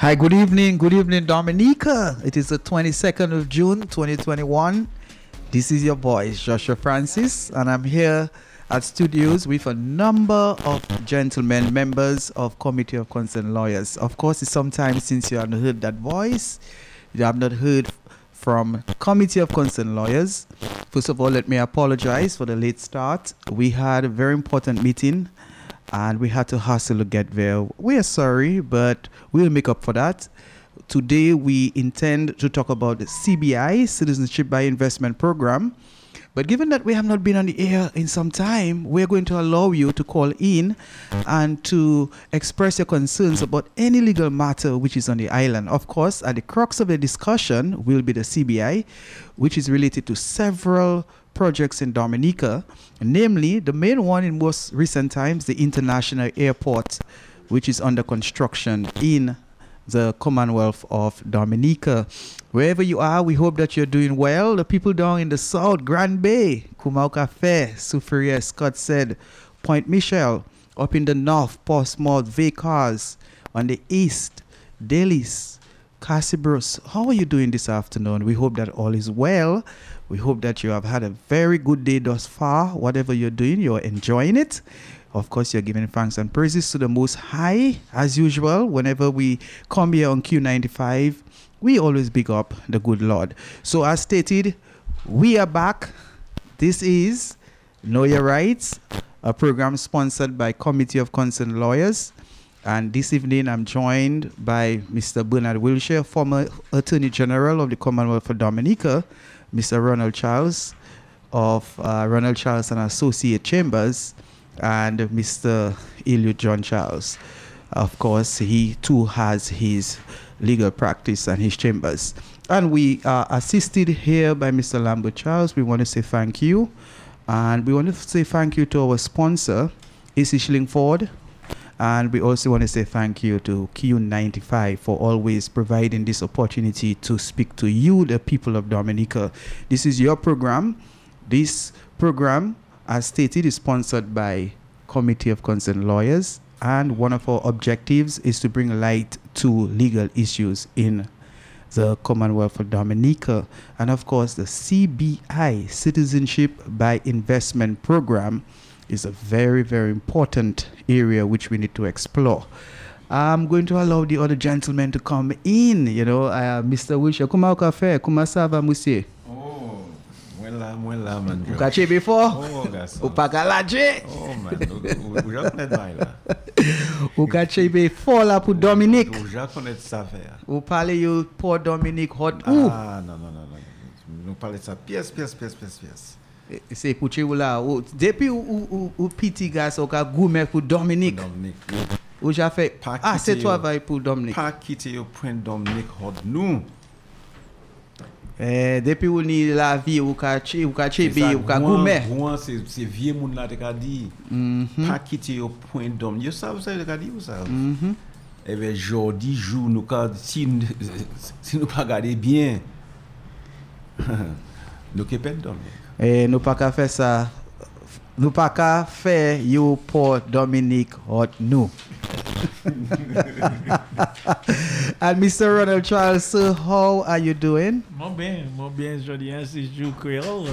Hi, good evening, Dominica. It is the 22nd of June, 2021. This is your boy, Joshua Francis, and I'm here at studios with a number of gentlemen, members of Committee of Concerned Lawyers. Of course, it's some time since you haven't heard that voice. You have not heard from Committee of Concerned Lawyers. First of all, let me apologize for the late start. We had a very important meeting and we had to hustle to get there. We are sorry, but we'll make up for that. Today, we intend to talk about the CBI, Citizenship by Investment Program. But given that we have not been on the air in some time, we're going to allow you to call in and to express your concerns about any legal matter which is on the island. Of course, at the crux of the discussion will be the CBI, which is related to several projects in Dominica, namely the main one in most recent times, the International Airport, which is under construction in the Commonwealth of Dominica. Wherever you are, we hope that you're doing well. The people down in the south, Grand Bay, Kumau Cafe, Soufriere, Scott said, Point Michel, up in the north, Portsmouth, Vacars, on the east, Delis, Cassibros. How are you doing this afternoon? We hope that all is well. We hope that you have had a very good day thus far. Whatever you're doing, you're enjoying it. Of course, you're giving thanks and praises to the Most High. As usual, whenever we come here on Q95, we always big up the good Lord. So as stated, we are back. This is Know Your Rights, a program sponsored by Committee of Concerned Lawyers. And this evening, I'm joined by Mr. Bernard Wilshire, former Attorney General of the Commonwealth of Dominica, Mr. Ronald Charles of Ronald Charles and Associate Chambers, and Mr. Eliud John Charles. Of course, he too has his legal practice and his chambers. And we are assisted here by Mr. Lambert Charles. We want to say thank you. And we want to say thank you to our sponsor, AC Schillingford. And we also want to say thank you to Q95 for always providing this opportunity to speak to you, the people of Dominica. This is your program. This program, as stated, is sponsored by Committee of Concerned Lawyers, and one of our objectives is to bring light to legal issues in the Commonwealth of Dominica. And of course, the CBI, Citizenship by Investment Program, is a very, very important area which we need to explore. I'm going to allow the other gentlemen to come in. Mr. Wilshire, comment café, comment ça va, monsieur? Mwela man. Ou kache before? Oh, garçon. Ou pa kalaje? Oh man, ou ja connaît bail là. Ou kache before là pour Dominique? Ou ja connaît ça faire. Ou parle you pour Dominique hot ou? Ah, non. Nous parler ça pièce. C'est pour tu là. Depuis ou petit gars ou ka gourmet pour Dominique. Ou ja fait c'est toi va pour Dominique. Pas quitter au point Dominique hot nous. Depuis ou ni la vie ou ka chebe ou ka gourmet. C'est vieux monde là te ka dit. Pas quitter au point Dominique. Ça vous savez te ka dit ou ça? Et bien jodi jour nous ka si nous pas garder bien. Nous que perdre Dominique. Nous pas qu'à faire ça. Nous pas qu'à faire you pour Dominique hot nous. And Mr. Ronald Charles, sir, how are you doing? Mon bien, jodi, c'est jou créole.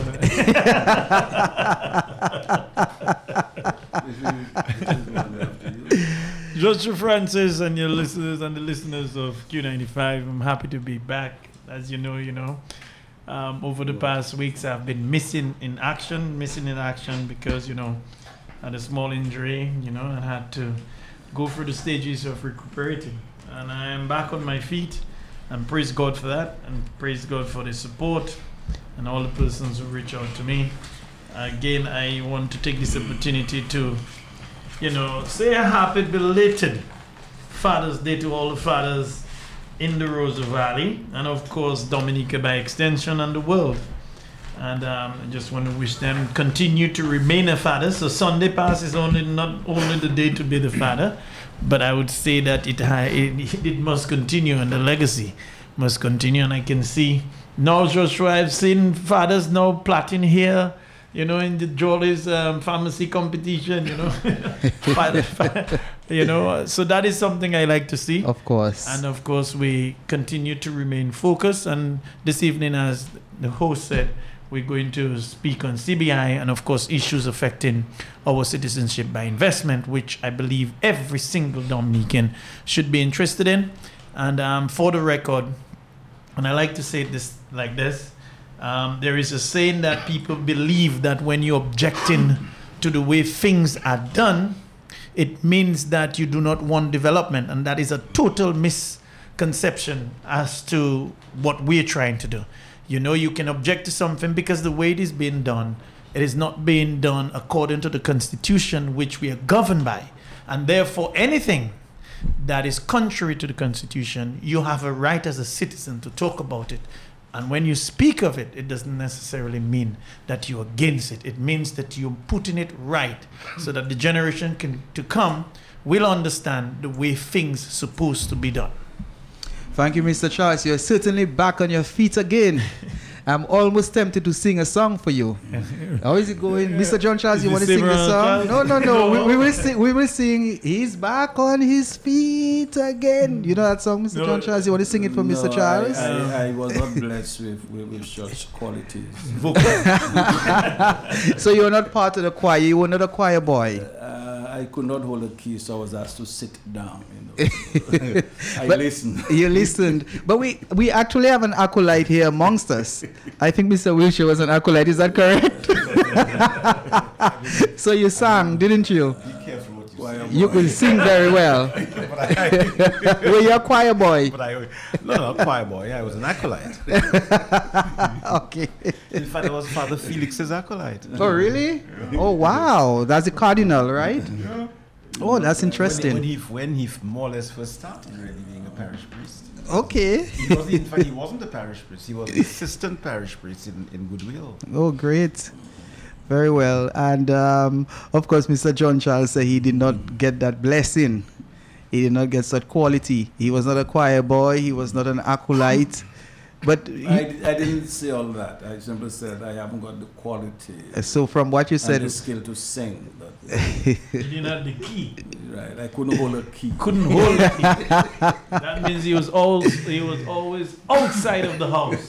Joshua Francis and your listeners and the listeners of Q95, I'm happy to be back. As you know. Over the past weeks, I've been missing in action because, I had a small injury, and had to go through the stages of recuperating. And I am back on my feet, and praise God for that, and praise God for the support and all the persons who reach out to me. Again, I want to take this opportunity to, say a happy belated Father's Day to all the fathers in the Rosa Valley, and of course Dominica by extension, and the world. And I just want to wish them continue to remain a father. So Sunday Pass is not only the day to be the father, but I would say that it must continue, and the legacy must continue. And I can see now, Joshua, I've seen fathers now plaiting hair, you know, in the Jolly's pharmacy competition, you know. You know, so that is something I like to see. Of course. And of course, we continue to remain focused. And this evening, as the host said, we're going to speak on CBI and, of course, issues affecting our citizenship by investment, which I believe every single Dominican should be interested in. And for the record, and I like to say this like this, there is a saying that people believe that when you're objecting to the way things are done, it means that you do not want development. And that is a total misconception as to what we're trying to do. You know, you can object to something because the way it is being done, it is not being done according to the Constitution, which we are governed by. And therefore, anything that is contrary to the Constitution, you have a right as a citizen to talk about it. And when you speak of it, it doesn't necessarily mean that you're against it. It means that you're putting it right so that the generation to come will understand the way things are supposed to be done. Thank you, Mr. Charles. You're certainly back on your feet again. I'm almost tempted to sing a song for you. How is it going? Mr. John Charles, you want to sing the song? No. We will sing He's Back on His Feet Again. You know that song, Mr. John Charles? You want to sing it for Mr. Charles? I was not blessed with such qualities. So you're not part of the choir. You were not a choir boy. I could not hold a key, so I was asked to sit down. You know. I listened. You listened. But we actually have an acolyte here amongst us. I think Mr. Wilshire was an acolyte. Is that correct? So you sang, didn't you? Be careful what you say. You could sing very well. Were you a choir boy? No, not choir boy. I was an acolyte. Okay. In fact, I was Father Felix's acolyte. Oh, really? Oh, wow. That's the cardinal, right? Yeah. Oh, that's interesting. When he more or less first started really being a parish priest. Okay. In fact, he wasn't a parish priest. He was an assistant parish priest in Goodwill. Oh, great. Very well. And, of course, Mr. John Charles said he did not get that blessing. He did not get such quality. He was not a choir boy. He was not an acolyte. But I didn't say all that. I simply said I haven't got the quality. So from what you said, and the skill to sing. But you didn't have the key. Right, I couldn't hold a key. Couldn't hold the key. That means he was always outside of the house.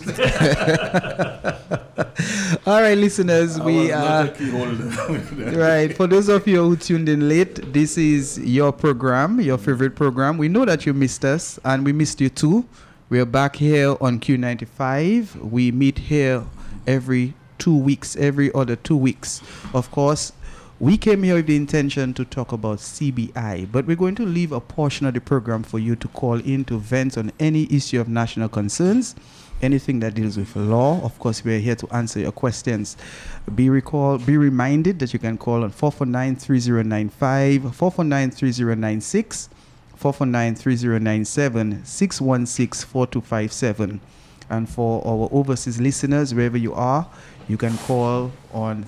All right, listeners, we are not a key holder. Right. For those of you who tuned in late, this is your program, your favorite program. We know that you missed us, and we missed you too. We are back here on Q95. We meet here every 2 weeks, every other 2 weeks. Of course, we came here with the intention to talk about CBI, but we're going to leave a portion of the program for you to call in to vent on any issue of national concerns, anything that deals with law. Of course, we're here to answer your questions. Be reminded that you can call on 449-3095, 449-3096, 449-3097, 616-4257. And for our overseas listeners, wherever you are, you can call on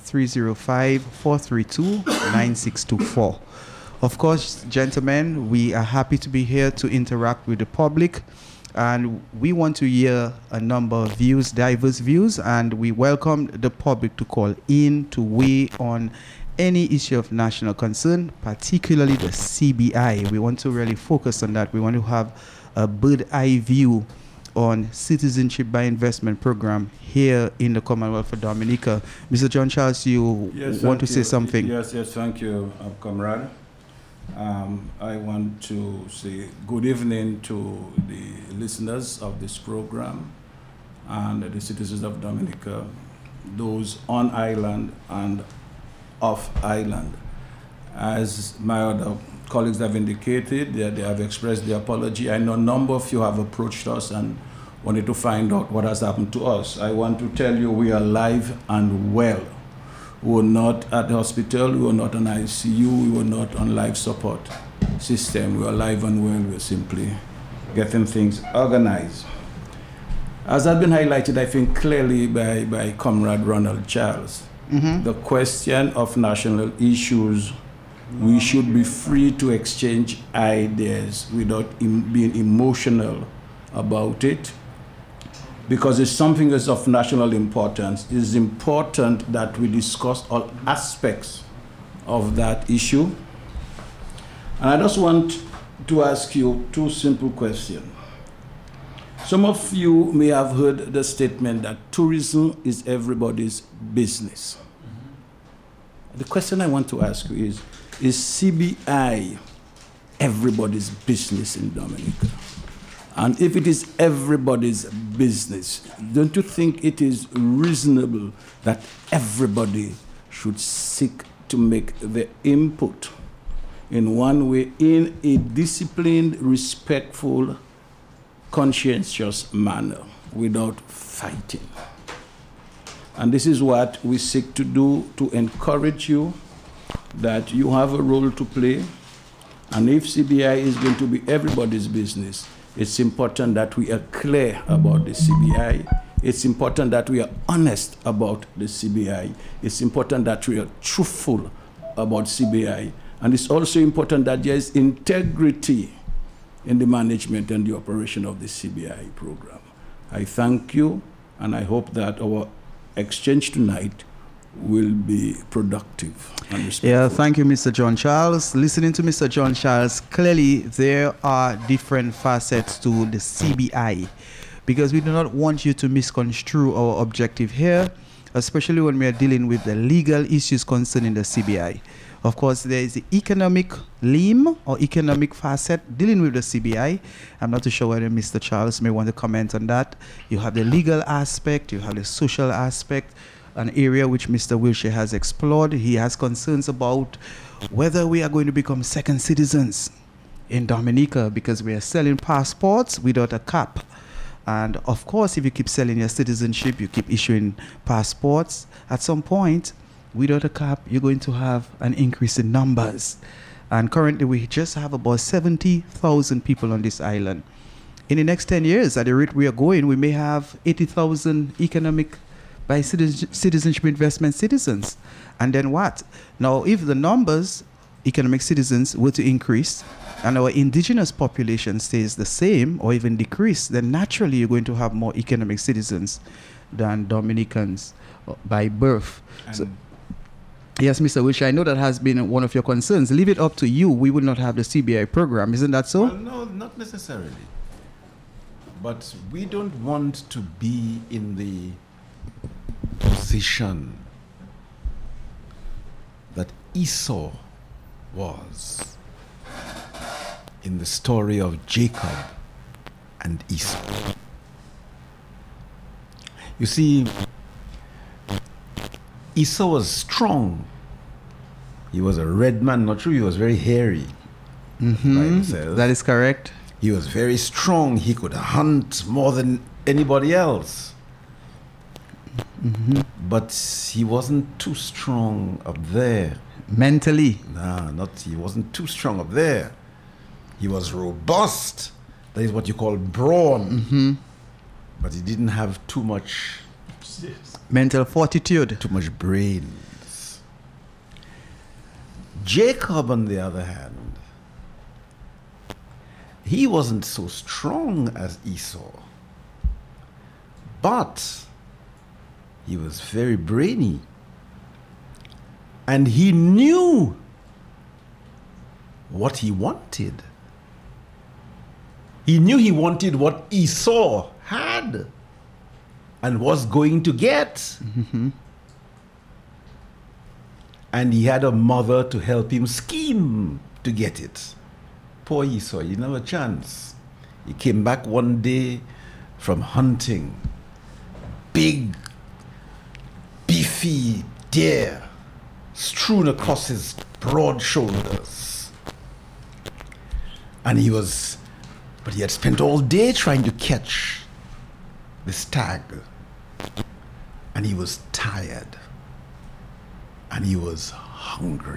305-432-9624. Of course, gentlemen, we are happy to be here to interact with the public, and we want to hear a number of views, diverse views, and we welcome the public to call in to weigh on any issue of national concern, particularly the CBI. We want to really focus on that. We want to have a bird eye view on citizenship by investment program here in the Commonwealth of Dominica. Mr. John Charles, you want to say something? Yes, thank you, comrade. I want to say good evening to the listeners of this program and the citizens of Dominica, those on island and off island. As my other colleagues have indicated, they have expressed their apology. I know a number of you have approached us and wanted to find out what has happened to us. I want to tell you we are alive and well. We were not at the hospital, we were not on ICU, we were not on life support system. We are alive and well. We're simply getting things organized. As has been highlighted, I think, clearly by Comrade Ronald Charles, the question of national issues, we should be free to exchange ideas without being emotional about it. because it's something that's of national importance. It is important that we discuss all aspects of that issue. And I just want to ask you two simple questions. Some of you may have heard the statement that tourism is everybody's business. The question I want to ask you is CBI everybody's business in Dominica? And if it is everybody's business, don't you think it is reasonable that everybody should seek to make the input in one way, in a disciplined, respectful, conscientious manner, without fighting? And this is what we seek to do, to encourage you that you have a role to play. And if CBI is going to be everybody's business, it's important that we are clear about the CBI. It's important that we are honest about the CBI. It's important that we are truthful about CBI. And it's also important that there is integrity in the management and the operation of the CBI program. I thank you, and I hope that our exchange tonight will be productive and respectful. Yeah, thank you, Mr. John Charles. Listening to Mr. John Charles, clearly there are different facets to the CBI, because we do not want you to misconstrue our objective here, especially when we are dealing with the legal issues concerning the CBI. Of course, there is the economic limb or economic facet dealing with the CBI. I'm not too sure whether Mr. Charles may want to comment on that. You have the legal aspect, you have the social aspect, an area which Mr. Wilshire has explored. He has concerns about whether we are going to become second citizens in Dominica, because we are selling passports without a cap. And of course, if you keep selling your citizenship, you keep issuing passports, at some point, without a cap, you're going to have an increase in numbers. And currently, we just have about 70,000 people on this island. In the next 10 years, at the rate we are going, we may have 80,000 economic by citizenship investment citizens. And then what? Now, if the numbers, economic citizens, were to increase and our indigenous population stays the same or even decrease, then naturally you're going to have more economic citizens than Dominicans by birth. So, yes, Mr. Wilshire, I know that has been one of your concerns. Leave it up to you. We will not have the CBI program. Isn't that so? Well, no, not necessarily. But we don't want to be in the position that Esau was in the story of Jacob and Esau. You see, Esau was strong. He was a red man. Not true, he was very hairy. Mm-hmm. That is correct. He was very strong. He could hunt more than anybody else. Mm-hmm. But he wasn't too strong up there. Mentally. Nah, he wasn't too strong up there. He was robust. That is what you call brawn. Mm-hmm. But he didn't have too much mental fortitude. Too much brains. Jacob, on the other hand, he wasn't so strong as Esau. But he was very brainy. And he knew what he wanted. He knew he wanted what Esau had and was going to get. Mm-hmm. And he had a mother to help him scheme to get it. Poor Esau, he didn't have a chance. He came back one day from hunting. Big, beefy deer strewn across his broad shoulders. And he had spent all day trying to catch the stag. And he was tired. And he was hungry.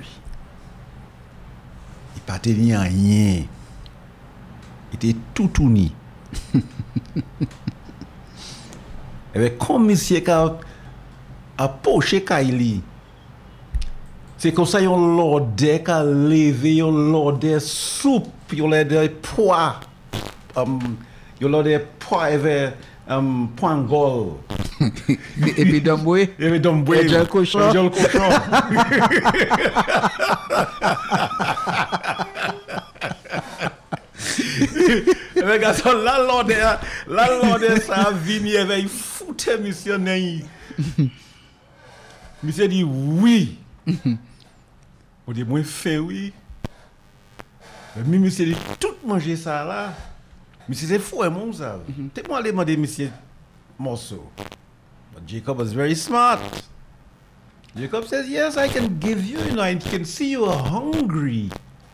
Il pas tenu à rien. Il était tout tourné. Et comme monsieur a poché Kaili, c'est comme ça yon lorde ka levé yon lorde soupe, yon lorde pois, Yo lo de poivre poingol. Et puis d'amboué. Et donc Et Joel Cochon. Joel Cochon. Le garçon landlord ça vini avec foute missionnaire. Monsieur dit oui. On dit moi faim oui. Mais monsieur dit tout manger ça là. Monsieur c'est fou mon ça. T'es moi aller demander monsieur morceau. But Jacob was very smart. Jacob says, yes, I can give you, I can see you are hungry.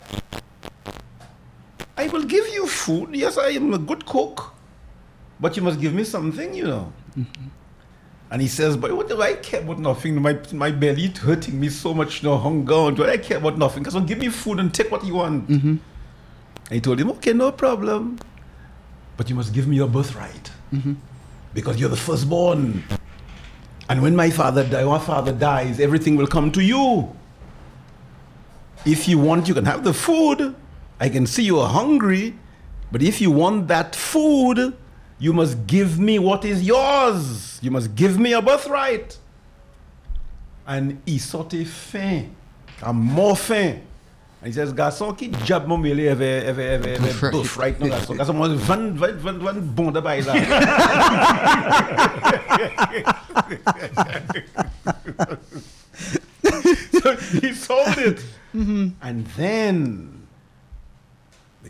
I will give you food. Yes, I am a good cook. But you must give me something, And he says, but what do I care about nothing? My belly hurting me so much, hunger. Do I care about nothing? So give me food and take what you want. And he told him, okay, no problem. But you must give me your birthright. Because you're the firstborn. And when my father dies, everything will come to you. If you want, you can have the food. I can see you are hungry. But if you want that food, you must give me what is yours. You must give me a birthright. And il sortait faim, more faim. And he says, garçon, qui diable mon mêlé avait birthright, non, garçon. Garçon, moi, 20 bon de bail là. So he sold it. And then, the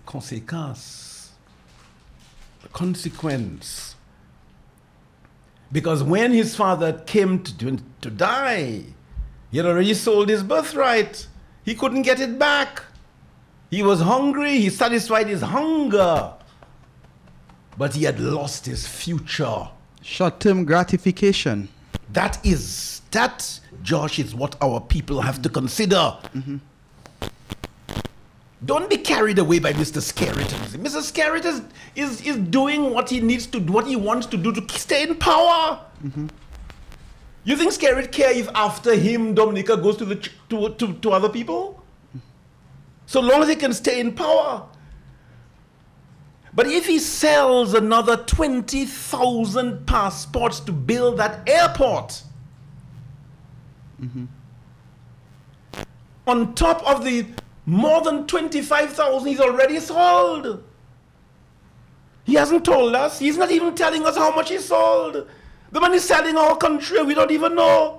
consequence. Because when his father came to die, he had already sold his birthright. He couldn't get it back. He was hungry. He satisfied his hunger. But he had lost his future. Short-term gratification. That, Josh, is what our people have to consider. Don't be carried away by Mr. Skerritt. Mr. Skerritt is doing what he needs to do, what he wants to do to stay in power. You think Skerritt care if after him Dominica goes to other people? So long as he can stay in power. But if he sells another 20,000 passports to build that airport, on top of the more than 25,000 he's already sold. He hasn't told us. He's not even telling us how much he sold. The man is selling our country. We don't even know.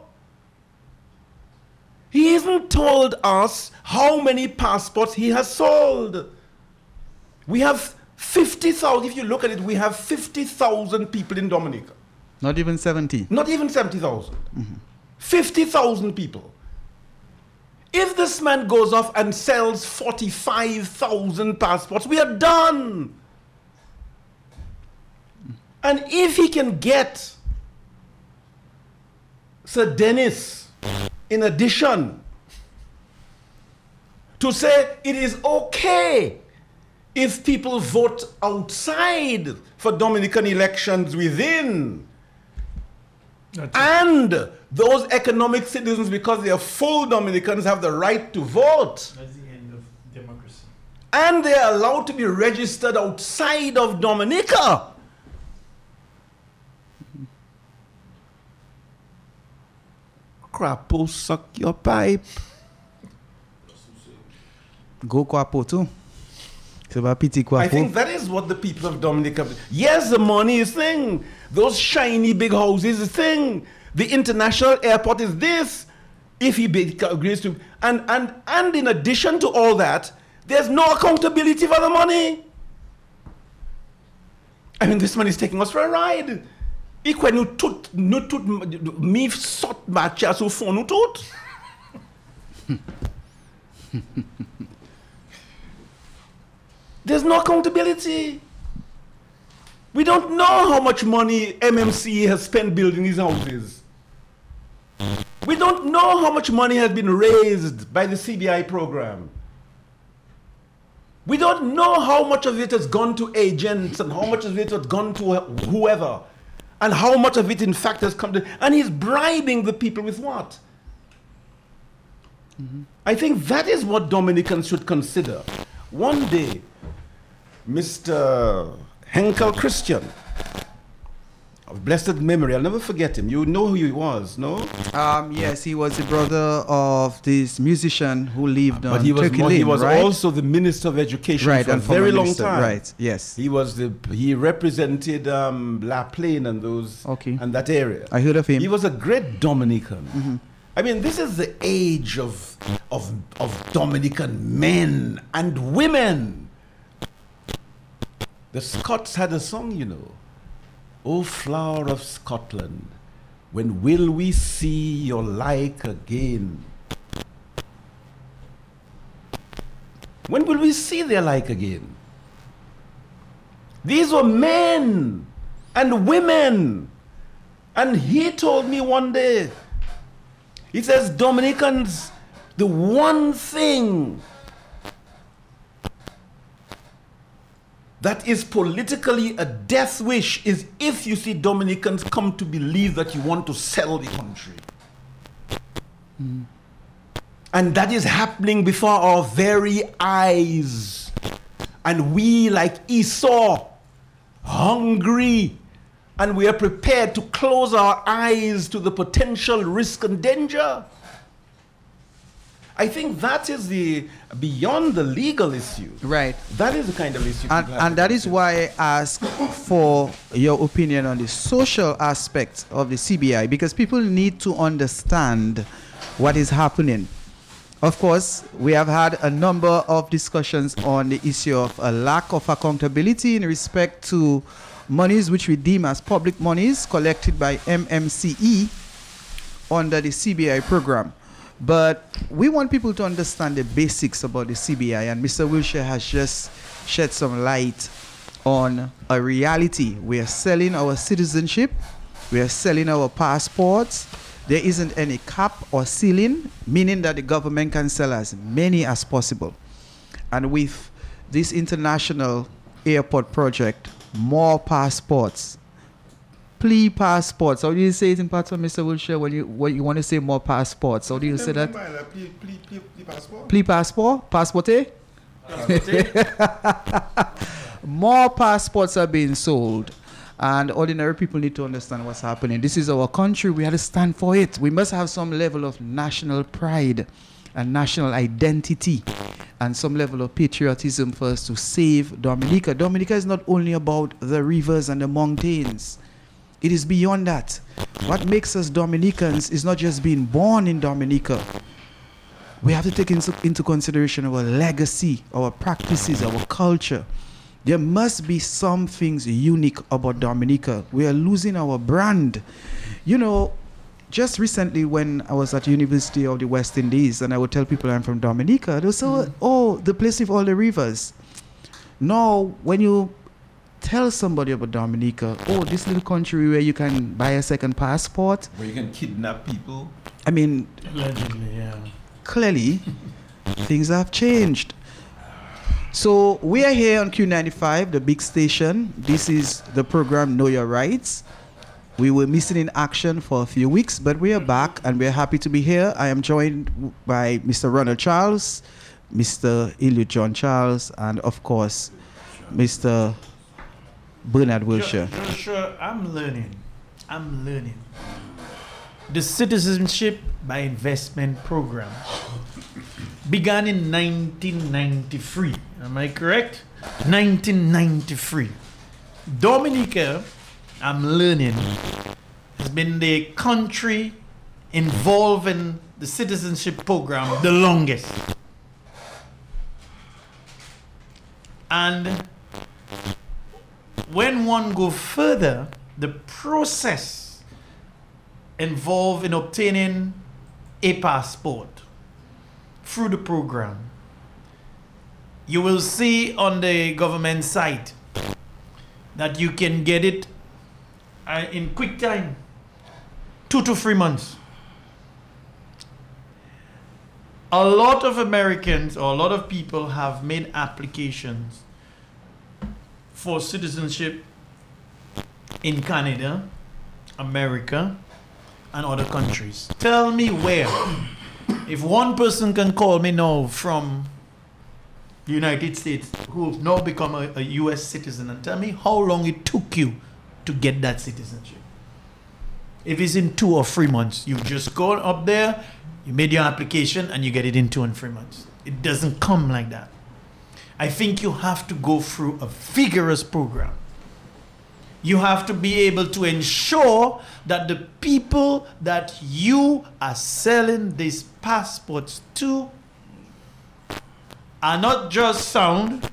He hasn't told us how many passports he has sold. We have 50,000. If you look at it, we have 50,000 people in Dominica. Not even 70. Not even 70,000. 50,000 people. If this man goes off and sells 45,000 passports, we are done. And if he can get Sir Dennis, in addition, to say it is okay if people vote outside for Dominican elections within, and those economic citizens, because they are full Dominicans, have the right to vote. That's the end of democracy. And they are allowed to be registered outside of Dominica. Crapo, suck your pipe. Go Kwapo too. C'est pas petit Kwapo. I think that is what the people of Dominica. Yes, the money is thing. Those shiny big houses is thing. The international airport is this. If he agrees to, and in addition to all that, there's no accountability for the money. I mean, this man is taking us for a ride. E quoi nous tout mi sort match au fond nous tout. There's no accountability. We don't know how much money MMC has spent building these houses. We don't know how much money has been raised by the CBI program. We don't know how much of it has gone to agents and how much of it has gone to whoever. And how much of it in fact has come to... And he's bribing the people with what? I think that is what Dominicans should consider. One day, Mr. Henkel Christian, of blessed memory. I'll never forget him. You know who he was, no? Yes, he was the brother of this musician who lived on But he was, Turkey Lane, he was right? also the Minister of Education Right, for a and former very long minister, time. Right, yes. He represented La Plaine and those Okay. and that area. I heard of him. He was a great Dominican. Mm-hmm. I mean, this is the age of Dominican men and women. The Scots had a song, you know. O flower of Scotland, when will we see your like again? When will we see their like again? These were men and women. And he told me one day, he says, Dominicans, the one thing that is politically a death wish is if you see Dominicans come to believe that you want to sell the country. And that is happening before our very eyes. And we, like Esau, hungry, and we are prepared to close our eyes to the potential risk and danger. I think that is the beyond the legal issue. Right. That is the kind of issue. And that is why I ask for your opinion on the social aspect of the CBI, because people need to understand what is happening. Of course, we have had a number of discussions on the issue of a lack of accountability in respect to monies which we deem as public monies collected by MMCE under the CBI program. But we want people to understand the basics about the CBI, and Mr. Wilshire has just shed some light on a reality. We are selling our citizenship, we are selling our passports. There isn't any cap or ceiling, meaning that the government can sell as many as possible. And with this international airport project, more passports, plea passports. How do you say it in part of Mr. Wilshire when you want to say more passports? How do you say that? Plea passport? Passporte? More passports are being sold. And ordinary people need to understand what's happening. This is our country. We have to stand for it. We must have some level of national pride and national identity and some level of patriotism for us to save Dominica. Dominica is not only about the rivers and the mountains. It is beyond that. What makes us Dominicans is not just being born in Dominica. We have to take into consideration our legacy, our practices, our culture. There must be some things unique about Dominica. We are losing our brand. You know, just recently when I was at University of the West Indies and I would tell people I'm from Dominica, they would say, oh, the place with all the rivers. Now, when you tell somebody about Dominica, oh, this little country where you can buy a second passport. Where you can kidnap people. I mean, Allegedly, yeah. Clearly, things have changed. So we are here on Q95, the big station. This is the program Know Your Rights. We were missing in action for a few weeks, but we are back and we're happy to be here. I am joined by Mr. Ronald Charles, Mr. Eliud John Charles, and of course, Mr. Bernard Wilshire. Sure, I'm learning. The Citizenship by Investment Program began in 1993. Am I correct? 1993. Dominica, I'm learning, has been the country involved in the citizenship program the longest. And when one goes further, the process involved in obtaining a passport through the program, you will see on the government site that you can get it in quick time, 2 to 3 months. A lot of Americans or a lot of people have made applications for citizenship in Canada, America, and other countries. Tell me where. If one person can call me now from the United States who have now become a U.S. citizen, and tell me how long it took you to get that citizenship. If it's in 2 or 3 months, you just go up there, you made your application, and you get it in 2 and 3 months. It doesn't come like that. I think you have to go through a vigorous program. You have to be able to ensure that the people that you are selling these passports to are not just sound,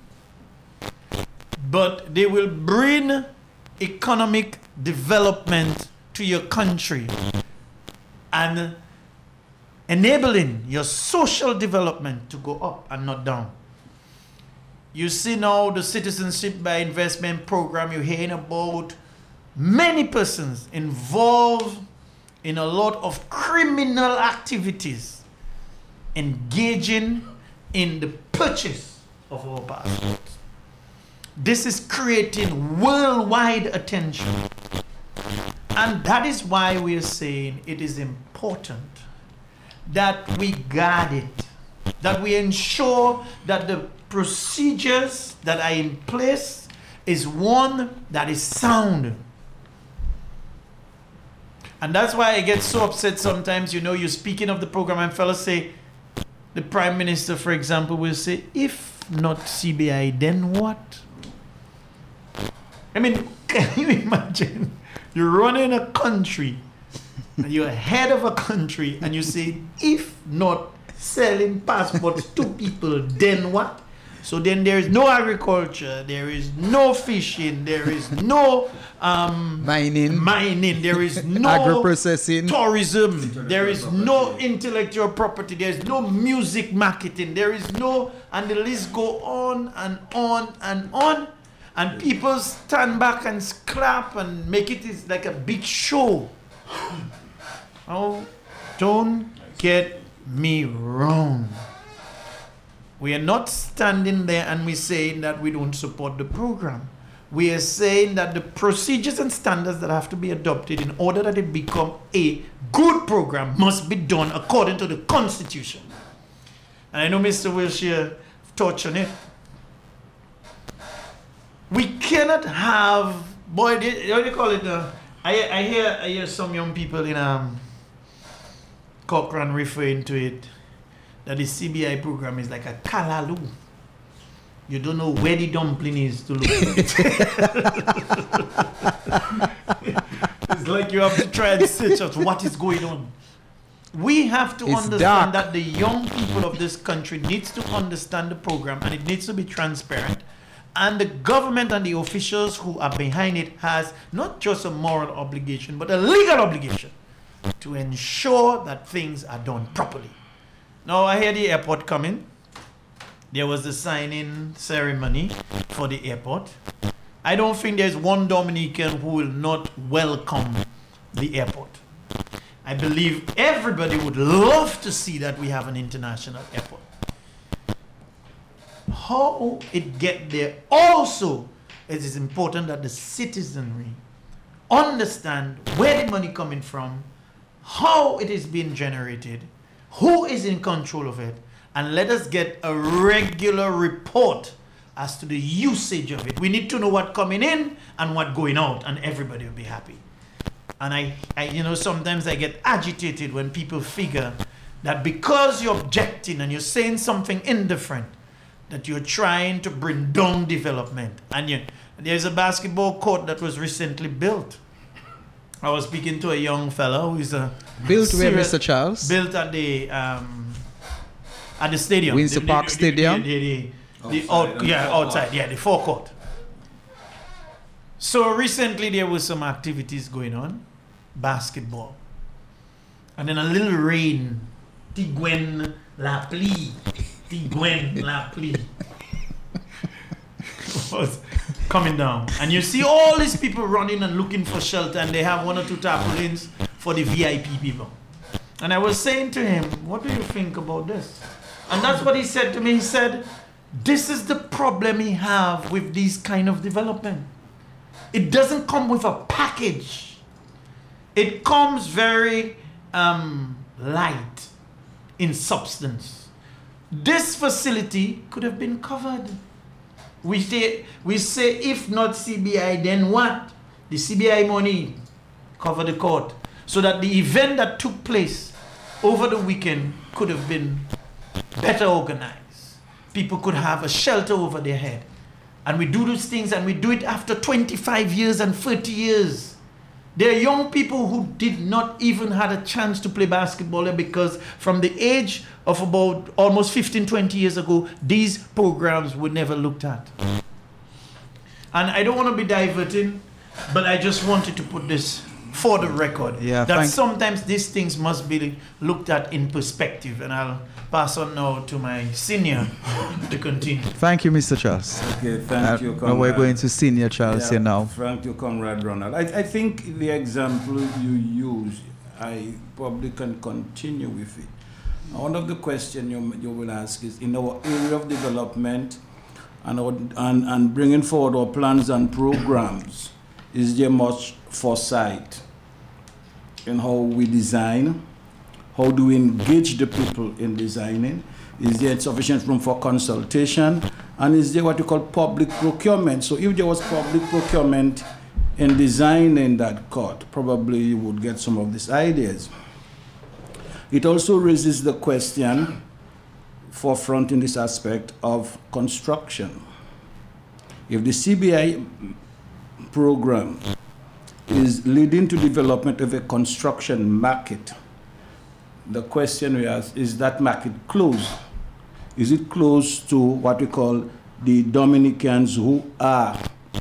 but they will bring economic development to your country and enabling your social development to go up and not down. You see now the citizenship by investment program, you're hearing about many persons involved in a lot of criminal activities engaging in the purchase of our passports. This is creating worldwide attention. And that is why we are saying it is important that we guard it, that we ensure that the procedures that are in place is one that is sound. And that's why I get so upset sometimes, you're speaking of the program and fellas say, the Prime Minister, for example, will say, if not CBI, then what? I mean, can you imagine? You're running a country, and you're head of a country, and you say, if not selling passports to people, then what? So then there is no agriculture, there is no fishing, there is no mining, there is no agro-processing, tourism, there is no intellectual property, there is no music marketing, there is no, and the list go on and on and on. And people stand back and clap and make it like a big show. Oh, don't get me wrong. We are not standing there and we're saying that we don't support the program. We are saying that the procedures and standards that have to be adopted in order that it become a good program must be done according to the Constitution. And I know Mr. Wilshire touched on it. We cannot have, boy, what do you call it? I hear some young people in Cochrane referring to it, that the CBI program is like a kalalu. You don't know where the dumpling is to look for it. It's like you have to try and search out what is going on. We have to understand that the young people of this country needs to understand the program, and it needs to be transparent. And the government and the officials who are behind it has not just a moral obligation, but a legal obligation to ensure that things are done properly. Now, I hear the airport coming. There was the signing ceremony for the airport. I don't think there's one Dominican who will not welcome the airport. I believe everybody would love to see that we have an international airport. How it get there also, it is important that the citizenry understand where the money coming from, how it is being generated, who is in control of it, and let us get a regular report as to the usage of it. We need to know what coming in and what going out, and everybody will be happy. And I sometimes I get agitated when people figure that because you're objecting and you're saying something indifferent, that you're trying to bring down development. And there's a basketball court that was recently built. I was speaking to a young fellow who's built where, Mr. Charles? Built at the stadium. Windsor Park Stadium? Outside, the forecourt. So recently there was some activities going on, basketball. And then a little rain, Tigwen la pluie. Was coming down, and you see all these people running and looking for shelter, and they have 1 or 2 tarpaulins for the VIP people. And I was saying to him, what do you think about this? And that's what he said to me. He said, this is the problem he have with these kind of development. It doesn't come with a package. It comes very light in substance. this facility could have been covered. We say if not CBI, then what? The CBI money cover the court, so that the event that took place over the weekend could have been better organized. People could have a shelter over their head. And we do those things, and we do it after 25 years and 30 years. There are young people who did not even have a chance to play basketball because from the age of about almost 15, 20 years ago, these programs were never looked at. And I don't want to be diverting, but I just wanted to put this for the record. That sometimes these things must be looked at in perspective. And I'll pass on now to my senior to continue. Thank you, Mr. Charles. Okay, thank you, Comrade. We're going to Senior Charles here now. Thank you, Comrade Ronald. I think the example you use, I probably can continue with it. One of the questions you will ask is, in our area of development and bringing forward our plans and programs, is there much foresight in how we design? How do we engage the people in designing? Is there sufficient room for consultation? And is there what you call public procurement? So if there was public procurement in designing that court, probably you would get some of these ideas. It also raises the question, forefront in this aspect, of construction. If the CBI program is leading to development of a construction market, the question we ask, is that market closed? Is it close to what we call the Dominicans who are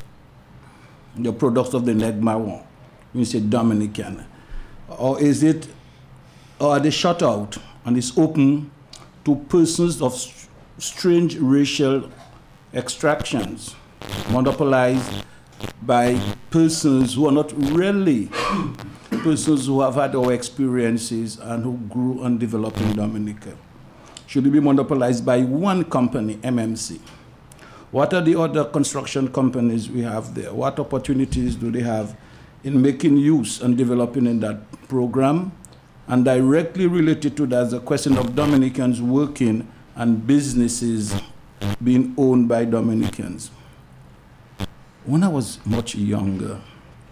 the products of the Negmawan? We say Dominican. Or is it, or are they shut out and it's open to persons of strange racial extractions, monopolized by persons who are not really persons who have had our experiences and who grew and developed in Dominica? Should it be monopolized by one company, MMC? What are the other construction companies we have there? What opportunities do they have in making use and developing in that program? And directly related to that is the question of Dominicans working and businesses being owned by Dominicans. When I was much younger,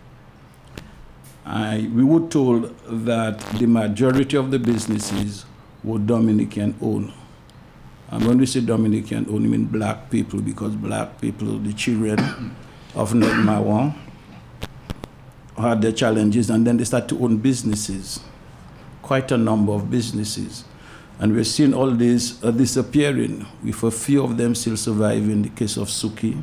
we were told that the majority of the businesses were Dominican owned. And when we say Dominican owned, we mean black people, because black people, the children of Negmawan, had their challenges, and then they started to own businesses, quite a number of businesses. And we're seeing all these disappearing, with a few of them still surviving, the case of Suki,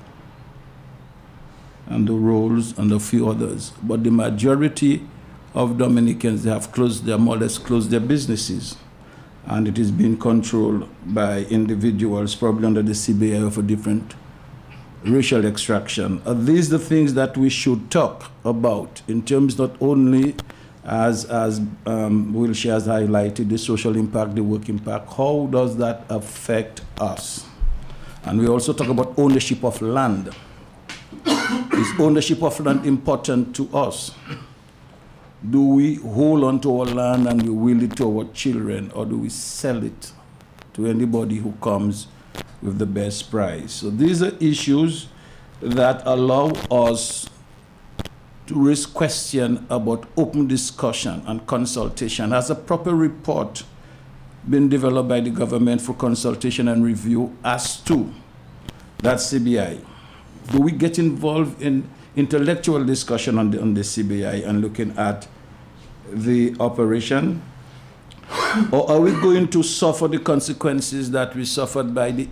and the Rolls, and a few others. But the majority of Dominicans, they have more or less closed their businesses. And it is being controlled by individuals, probably under the CBI of a different racial extraction. Are these the things that we should talk about in terms not only as Wilshire has highlighted, the social impact, the work impact, how does that affect us? And we also talk about ownership of land. Is ownership of land important to us? Do we hold on to our land and we will it to our children, or do we sell it to anybody who comes with the best price? So these are issues that allow us to raise question about open discussion and consultation. Has a proper report been developed by the government for consultation and review as to that CBI? Do we get involved in intellectual discussion on the CBI and looking at the operation? Or are we going to suffer the consequences that we suffered by the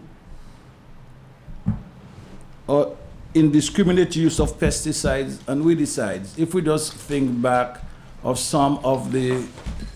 indiscriminate use of pesticides and weedicides? If we just think back of some of the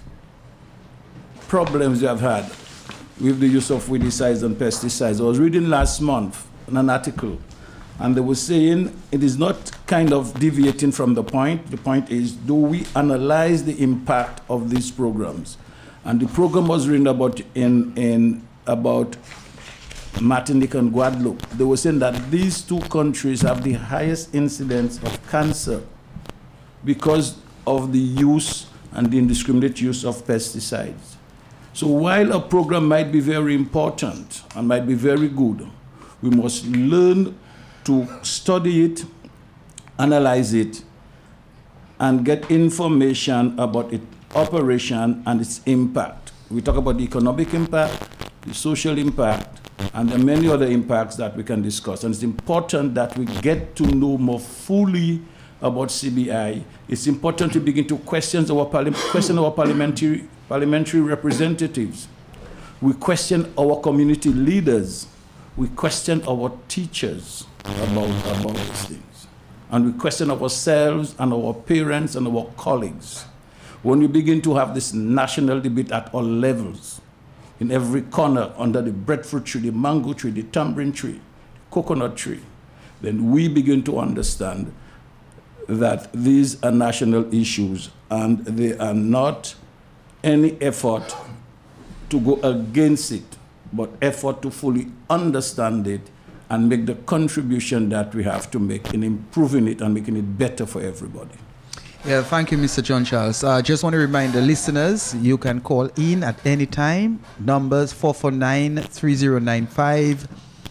problems we have had with the use of weedicides and pesticides. I was reading last month an article, and they were saying it is not kind of deviating from the point. The point is, do we analyze the impact of these programs? And the program was written about about Martinique and Guadeloupe. They were saying that these two countries have the highest incidence of cancer because of the use and the indiscriminate use of pesticides. So while a program might be very important and might be very good, we must learn to study it, analyze it, and get information about its operation and its impact. We talk about the economic impact, the social impact, and there are many other impacts that we can discuss. And it's important that we get to know more fully about CBI. It's important to begin to question our parliamentary representatives. We question our community leaders. We question our teachers about these things. And we question ourselves and our parents and our colleagues. When we begin to have this national debate at all levels, in every corner, under the breadfruit tree, the mango tree, the tamarind tree, the coconut tree, then we begin to understand that these are national issues and they are not any effort to go against it, but effort to fully understand it and make the contribution that we have to make in improving it and making it better for everybody. Yeah, thank you, Mr. John Charles. I just want to remind the listeners, you can call in at any time. Numbers 449-3095,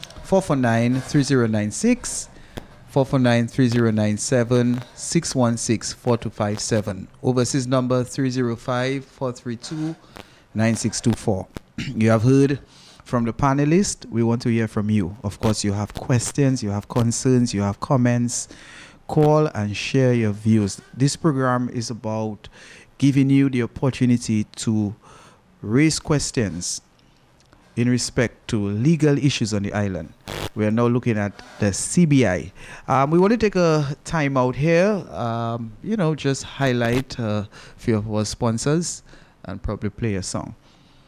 449-3096, 449-3097, 616-4257. Overseas number 305-432-9624. You have heard from the panelists. We want to hear from you. Of course, you have questions, you have concerns, you have comments. Call and share your views. This program is about giving you the opportunity to raise questions in respect to legal issues on the island. We are now looking at the CBI. We want to take a time out here, just highlight a few of our sponsors and probably play a song.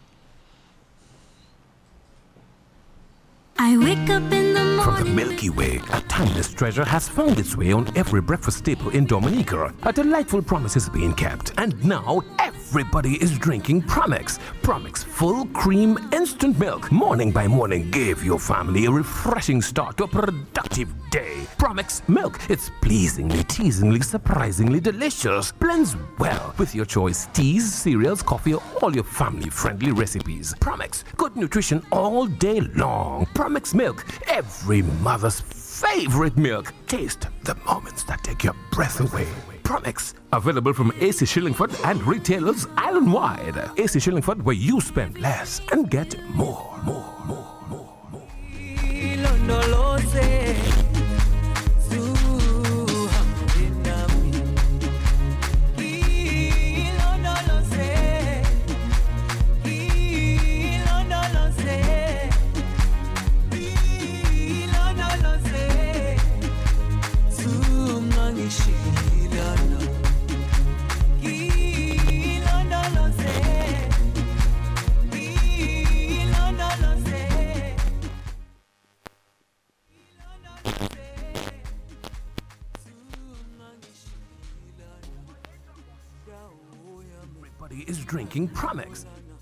I wake up in the morning. From the Milky Way, a timeless treasure has found its way on every breakfast staple in Dominica. A delightful promise is being kept. And now, everybody is drinking Promex. Promex full cream instant milk. Morning by morning, give your family a refreshing start to a productive day. Promex milk. It's pleasingly, teasingly, surprisingly delicious. Blends well with your choice teas, cereals, coffee, or all your family-friendly recipes. Promex. Good nutrition all day long. Promex milk. Every mother's favorite milk. Taste the moments that take your breath away. Promex. Available from AC Shillingford and retailers island-wide. AC Shillingford, where you spend less and get more. Everybody is drinking Promex.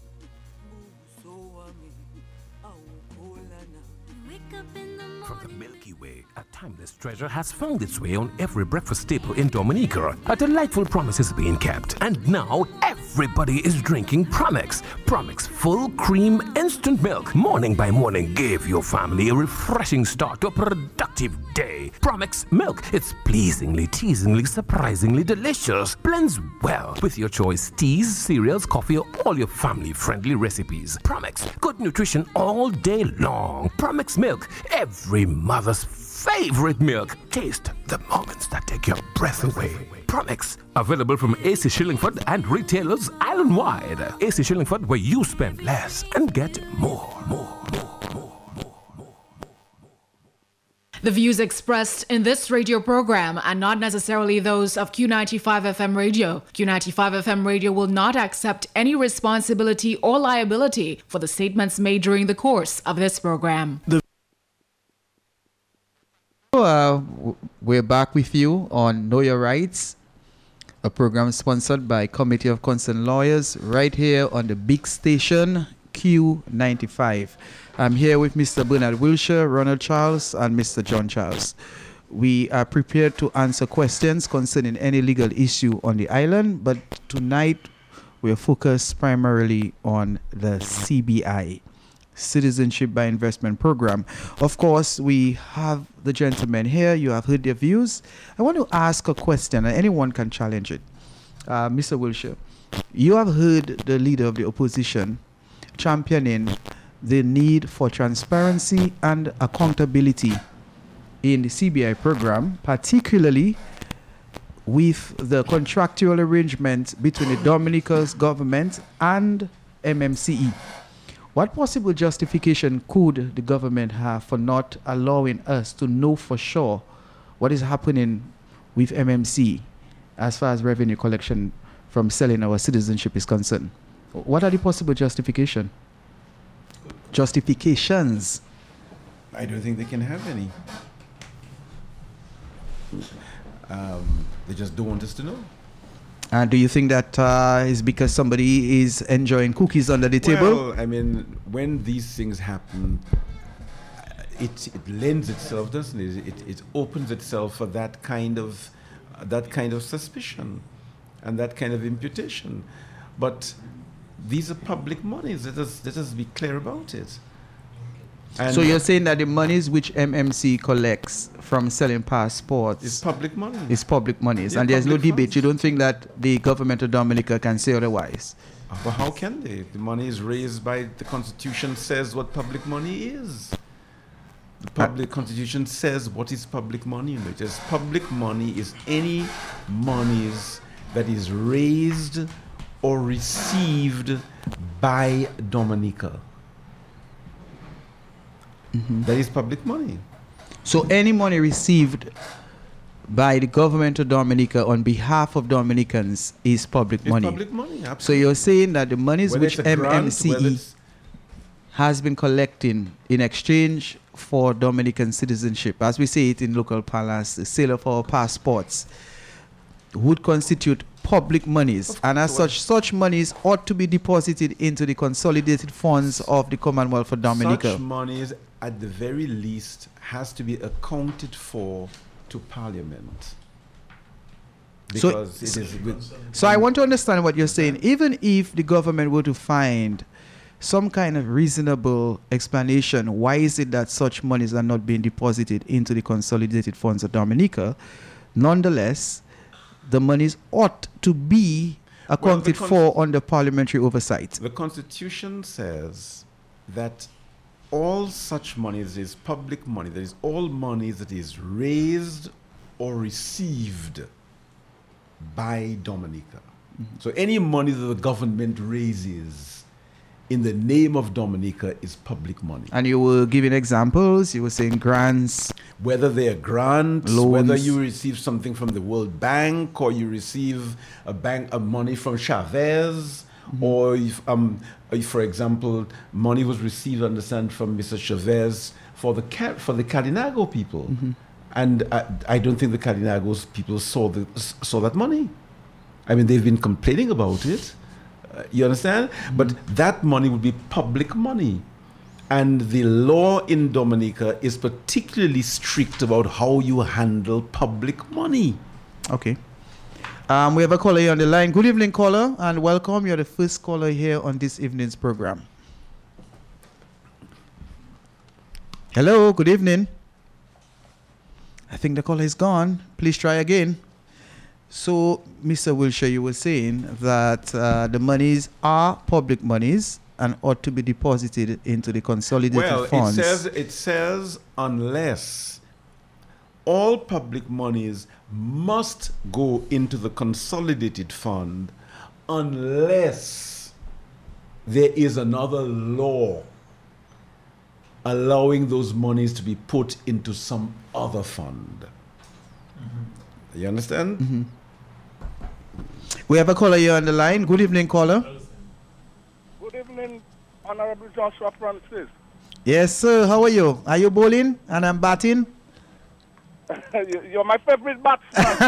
From the Milky Way, a timeless treasure has found its way on every breakfast staple in Dominica. A delightful promise is being kept. And now, everybody is drinking Promex. Promex full cream instant milk. Morning by morning, give your family a refreshing start to a productive day. Promex milk. It's pleasingly, teasingly, surprisingly delicious. Blends well with your choice teas, cereals, coffee, or all your family-friendly recipes. Promex. Good nutrition all day long. Promex milk. Every mother's favorite milk. Taste the moments that take your breath away. Promex. Available from AC Shillingford and retailers island-wide. AC Shillingford, where you spend less and get more. The views expressed in this radio program are not necessarily those of Q95 FM radio. Q95 FM radio will not accept any responsibility or liability for the statements made during the course of this program. We're back with you on Know Your Rights, a program sponsored by Committee of Concerned Lawyers right here on the big station Q95. I'm here with Mr. Bernard Wilshire, Ronald Charles, and Mr. John Charles. We are prepared to answer questions concerning any legal issue on the island, but tonight we're focused primarily on the CBI, Citizenship by Investment Program. Of course, we have the gentlemen here. You have heard their views. I want to ask a question, and anyone can challenge it. Mr. Wilshire, you have heard the leader of the opposition championing the need for transparency and accountability in the CBI program, particularly with the contractual arrangement between the Dominica's government and MMCE. What possible justification could the government have for not allowing us to know for sure what is happening with MMC as far as revenue collection from selling our citizenship is concerned? What are the possible justifications? I don't think they can have any. They just don't want us to know. And do you think that is because somebody is enjoying cookies under the table? Well, I mean, when these things happen, it lends itself, doesn't it? It opens itself for that kind of suspicion and that kind of imputation. But these are public monies. Let us be clear about it. And so you're saying that the monies which MMC collects from selling passports is public money. Is public monies, Yeah, and there's no public debate. funds. You don't think that the government of Dominica can say otherwise? But how can they? The money is raised by the Constitution says what public money is. The public Constitution says what is public money. It is public money is any monies that is raised or received by Dominica. That is public money. So any money received by the government of Dominica on behalf of Dominicans is public It's money. public money, absolutely. So you're saying that the monies Whether which it's a grant, MMCE whether it's- has been collecting in exchange for Dominican citizenship, as we say it in local parlance, the sale of our passports, would constitute public monies, and as such monies ought to be deposited into the consolidated funds of the Commonwealth of Dominica. Such monies, at the very least, has to be accounted for to Parliament. So- Because it is with, So I want to understand what you're saying. Even if the government were to find some kind of reasonable explanation, why is it that such monies are not being deposited into the consolidated funds of Dominica, nonetheless, the monies ought to be accounted for under parliamentary oversight. the Constitution says that all such monies is public money. That is all money that is raised or received by Dominica. So any money that the government raises in the name of Dominica is public money. And you were giving examples, you were saying grants. Whether they are grants, Loans. whether you receive something from the World Bank or you receive a money from Chavez, or if, for example, money was received, I understand, from Mr. Chavez for the Calinago people, and I don't think the Calinagos people saw that money. I mean, they've been complaining about it. You understand? But that money would be public money. And the law in Dominica is particularly strict about how you handle public money. Okay. We have a caller here on the line. Good evening, caller, and welcome. You're the first caller here on this evening's program. Hello, good evening. I think the caller is gone. Please try again. So, Mr. Wilshire, you were saying that the monies are public monies and ought to be deposited into the consolidated funds. It says unless all public monies must go into the consolidated fund unless there is another law allowing those monies to be put into some other fund. You understand? We have a caller here on the line. Good evening, caller. Good evening, Honorable Joshua Francis. Yes, sir. How are you? Are you bowling and I'm batting? You're my favorite batsman.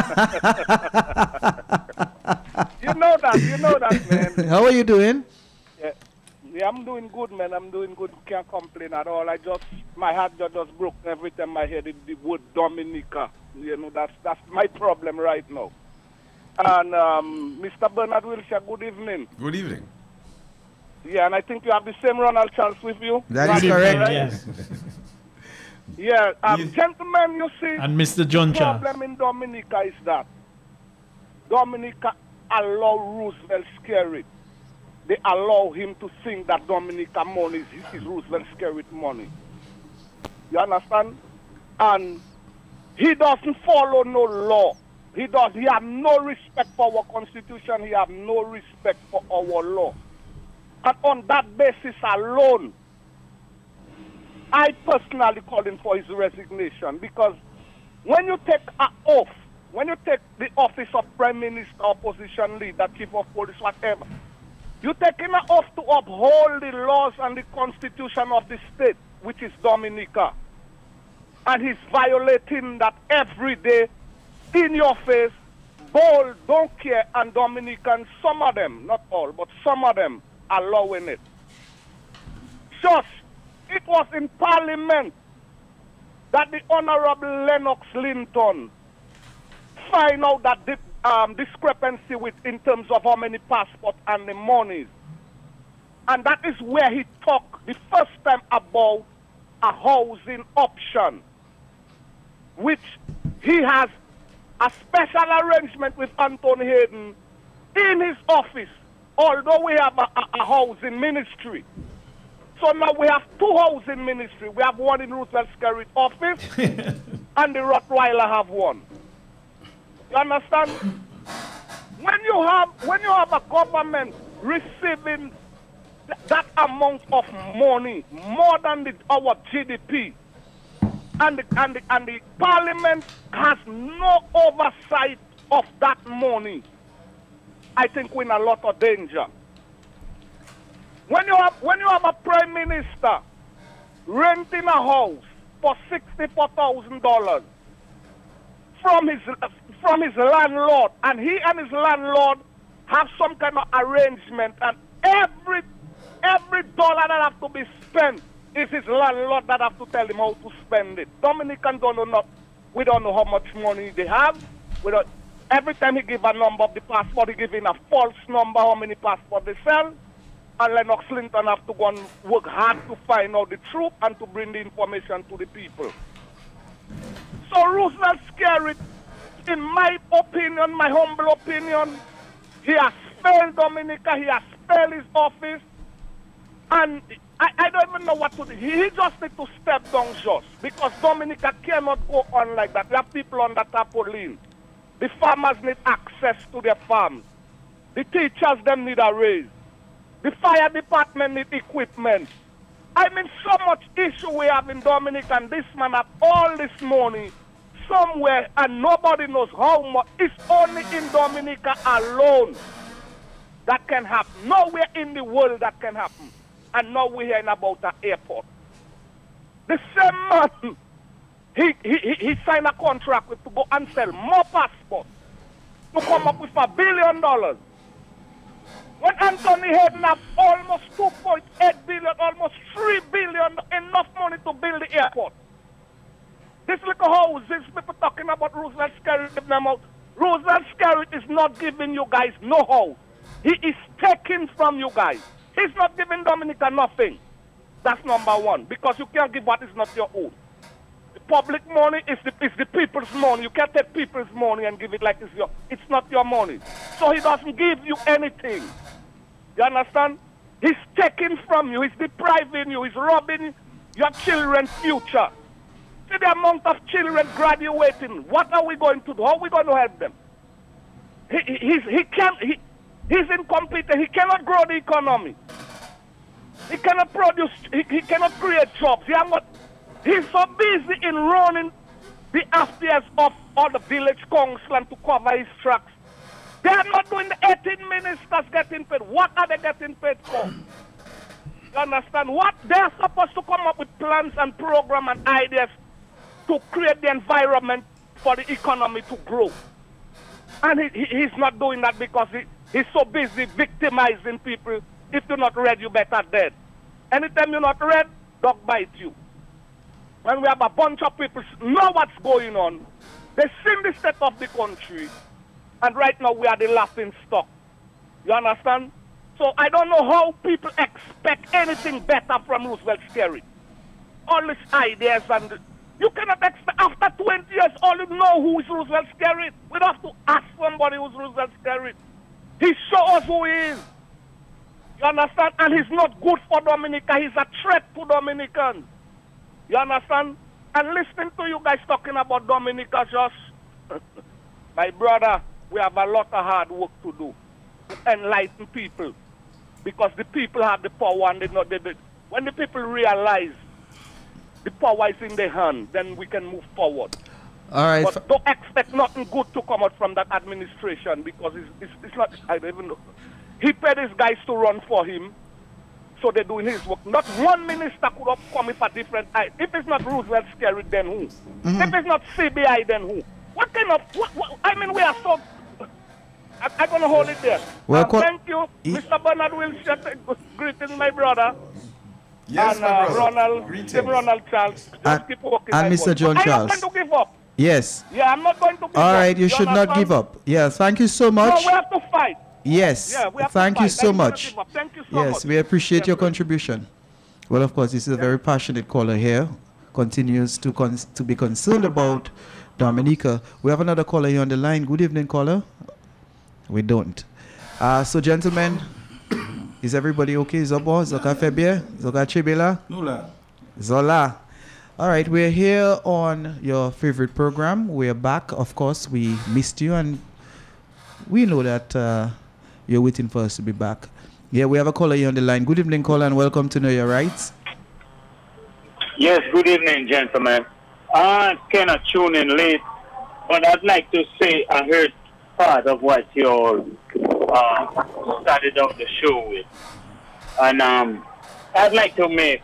You know that, man. How are you doing? Yeah, I'm doing good, man. I'm doing good. Can't complain at all. My heart just broke every time I hear the word Dominica. You know, that's my problem right now. And Mr. Bernard Wilshire, good evening. Good evening. Yeah, and I think you have the same Ronald Charles with you. That is Good evening, correct. yes. Yeah, gentlemen, you see, And Mr. John the Charles. problem in Dominica is that Dominica allow Roosevelt Skerrit. They allow him to think that Dominica money is Roosevelt Skerrit money. You understand? And he doesn't follow no law. He have no respect for our constitution. He have no respect for our law. And on that basis alone, I personally calling for his resignation, because when you take an oath, when you take the office of Prime Minister, opposition leader, chief of police, whatever, you taking an oath to uphold the laws and the constitution of the state, which is Dominica. And he's violating that every day, in your face, bold, don't care, and Dominicans, some of them, not all, but some of them, allowing it. Just, it was in Parliament that the Honorable Lennox Linton find out that the discrepancy in terms of how many passports and the monies. And that is where he talked the first time about a housing option, which he has a special arrangement with Anthony Hayden in his office, although we have a housing ministry. So now we have two housing ministry. We have one in Roosevelt Skerrit office, and the Rottweiler have one. You understand? When you have a government receiving that amount of money, more than our GDP, and the Parliament has no oversight of that money, I think we're in a lot of danger. When you have a Prime Minister renting a house for $64,000 from his landlord, and he and his landlord have some kind of arrangement, and every dollar that have to be spent is his landlord that have to tell him how to spend it. Dominicans don't know we don't know how much money they have. Every time he give a number of the passport, he give in a false number how many passports they sell. And Lennox Linton have to go and work hard to find out the truth and to bring the information to the people. So Roosevelt Skerrit, in my opinion, my humble opinion, he has failed Dominica, he has failed his office, and I don't even know what to do. He just needs to step down just, because Dominica cannot go on like that. We have people on the tarpaulin. The farmers need access to their farms. The teachers, them need a raise. The fire department need equipment. I mean, so much issue we have in Dominica, and this man have all this money somewhere, and nobody knows how much. It's only in Dominica alone that can happen. Nowhere in the world that can happen. And now we're hearing about an airport. The same man, he signed a contract with to go and sell more passports to come up with $1 billion. When Anthony Hayden have almost 2.8 billion, almost 3 billion, enough money to build the airport. This little houses, people talking about Roosevelt Skerrit, Roosevelt Skerrit is not giving you guys no house. He is taking from you guys. He's not giving Dominica nothing. That's number one, because you can't give what is not your own. The public money is the people's money. You can't take people's money and give it like it's not your money. So he doesn't give you anything. You understand? He's taking from you. He's depriving you. He's robbing your children's future. See the amount of children graduating. What are we going to do? How are we going to help them? He's incompetent. He cannot grow the economy. He cannot produce. He cannot create jobs. He's so busy in running the affairs of all the village council and to cover his tracks. They are not doing the 18 ministers getting paid. What are they getting paid for? You understand? What? They are supposed to come up with plans and program and ideas to create the environment for the economy to grow. And he's not doing that because he's so busy victimizing people. If you're not red, you better dead. Anytime you're not red, dog bite you. When we have a bunch of people know what's going on, they see the state of the country, And right now we are the laughing stock. You understand? So I don't know how people expect anything better from Roosevelt Skerrit. All these ideas and you cannot expect after 20 years all you know who is Roosevelt Skerrit. We don't have to ask somebody who's Roosevelt Skerrit. He shows us who he is. You understand? And he's not good for Dominica. He's a threat to Dominicans. You understand? And listening to you guys talking about Dominica, Josh, my brother, we have a lot of hard work to do to enlighten people. Because the people have the power and when the people realize the power is in their hand, then we can move forward. All right. But don't expect nothing good to come out from that administration because it's not, I don't even know. He paid his guys to run for him, so they're doing his work. Not one minister could have come with a different idea. If it's not Roosevelt Skerrit, then who? If it's not CBI, then who? What kind of, I mean, we are so, I'm going to hold it there. Well, thank you, Mr. Bernard Wilshire. Greetings, my brother. Yes, and my brother. Ronald, Tim Ronald Charles. Just keep working. And Mr. John Charles. I'm not going to give up. Yes. Yeah, I'm not going to give up. All right, you should not give up. Yes, thank you so much. No, we have to fight. Yes. Yeah, we have thank to you fight. so much. Thank you so much. Yes, we appreciate your contribution. Well, of course, this is a very passionate caller here. Continues to be concerned about Dominica. We have another caller here on the line. Good evening, caller. We don't. So, gentlemen, is everybody okay? Zobo, Zoka Febie, Zoka Chibela? Nula. Zola. All right, we're here on your favorite program. We're back. Of course, we missed you, and we know that you're waiting for us to be back. Yeah, we have a caller here on the line. Good evening, caller, and welcome to Know Your Rights. Yes, good evening, gentlemen. I kind of tuned in late, but I'd like to say I heard part of what you all started off the show with. And I'd like to make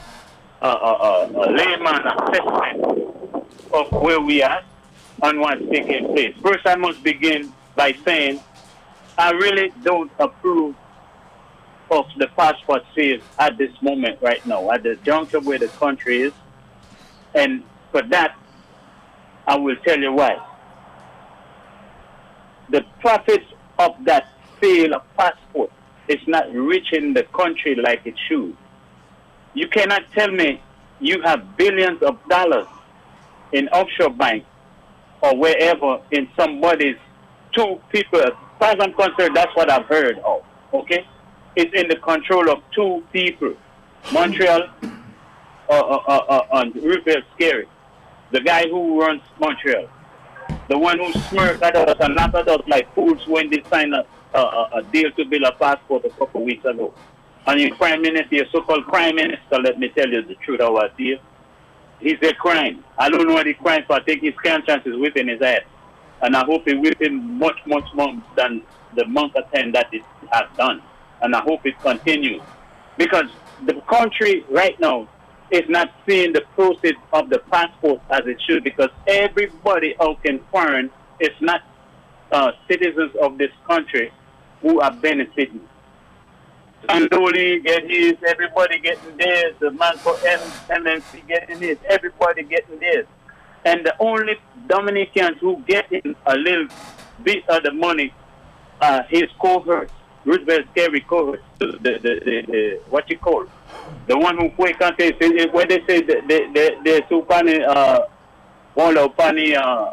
a layman assessment of where we are and what's taking place. First, I must begin by saying I really don't approve of the passport sales at this moment right now, at the juncture where the country is. And for that, I will tell you why. The profits of that sale of passport is not reaching the country like it should. You cannot tell me you have billions of dollars in offshore banks or wherever in somebody's two people. As far as I'm concerned, that's what I've heard of. Okay? It's in the control of two people, Montreal and Roosevelt Skerrit, the guy who runs Montreal, the one who smirked at us and laughed at us like fools when they signed a deal to build a passport a couple of weeks ago. And your prime minister, your so-called prime minister, let me tell you the truth of what he is. He's a crime. I don't know what he crimes for. I think his conscience is within his head. And I hope he whip him much, much more than the month of 10 that it has done. And I hope it continues. Because the country right now is not seeing the proceeds of the passport as it should, because everybody out in foreign is not citizens of this country who are benefiting. Andoli get his, everybody getting theirs, the man for MNC getting his, everybody getting theirs. And the only Dominicans who get in a little bit of the money are his cohorts, Roosevelt Skerrit cohorts, the what you call, the one who where they say the Supani Walla Pani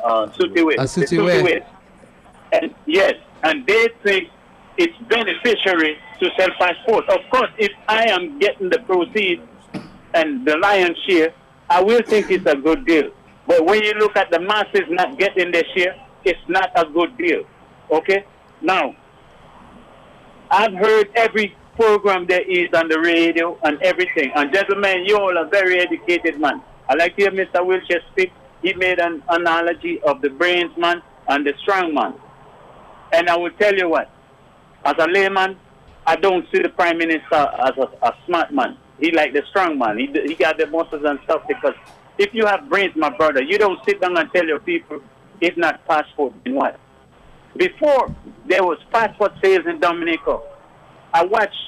Sutiwe. And yes, and they think it's beneficiary to sell passport. Of course, if I am getting the proceeds and the lion's share, I will think it's a good deal. But when you look at the masses not getting their share, it's not a good deal. Okay? Now, I've heard every program there is on the radio and everything. And gentlemen, you all are very educated man. I like to hear Mr. Wilshire speak. He made an analogy of the brains man and the strong man. And I will tell you what, as a layman, I don't see the Prime Minister as a smart man. He like the strong man. He got the muscles and stuff, because if you have brains, my brother, you don't sit down and tell your people, if not passport, then what? Before there was passport sales in Dominica, I watched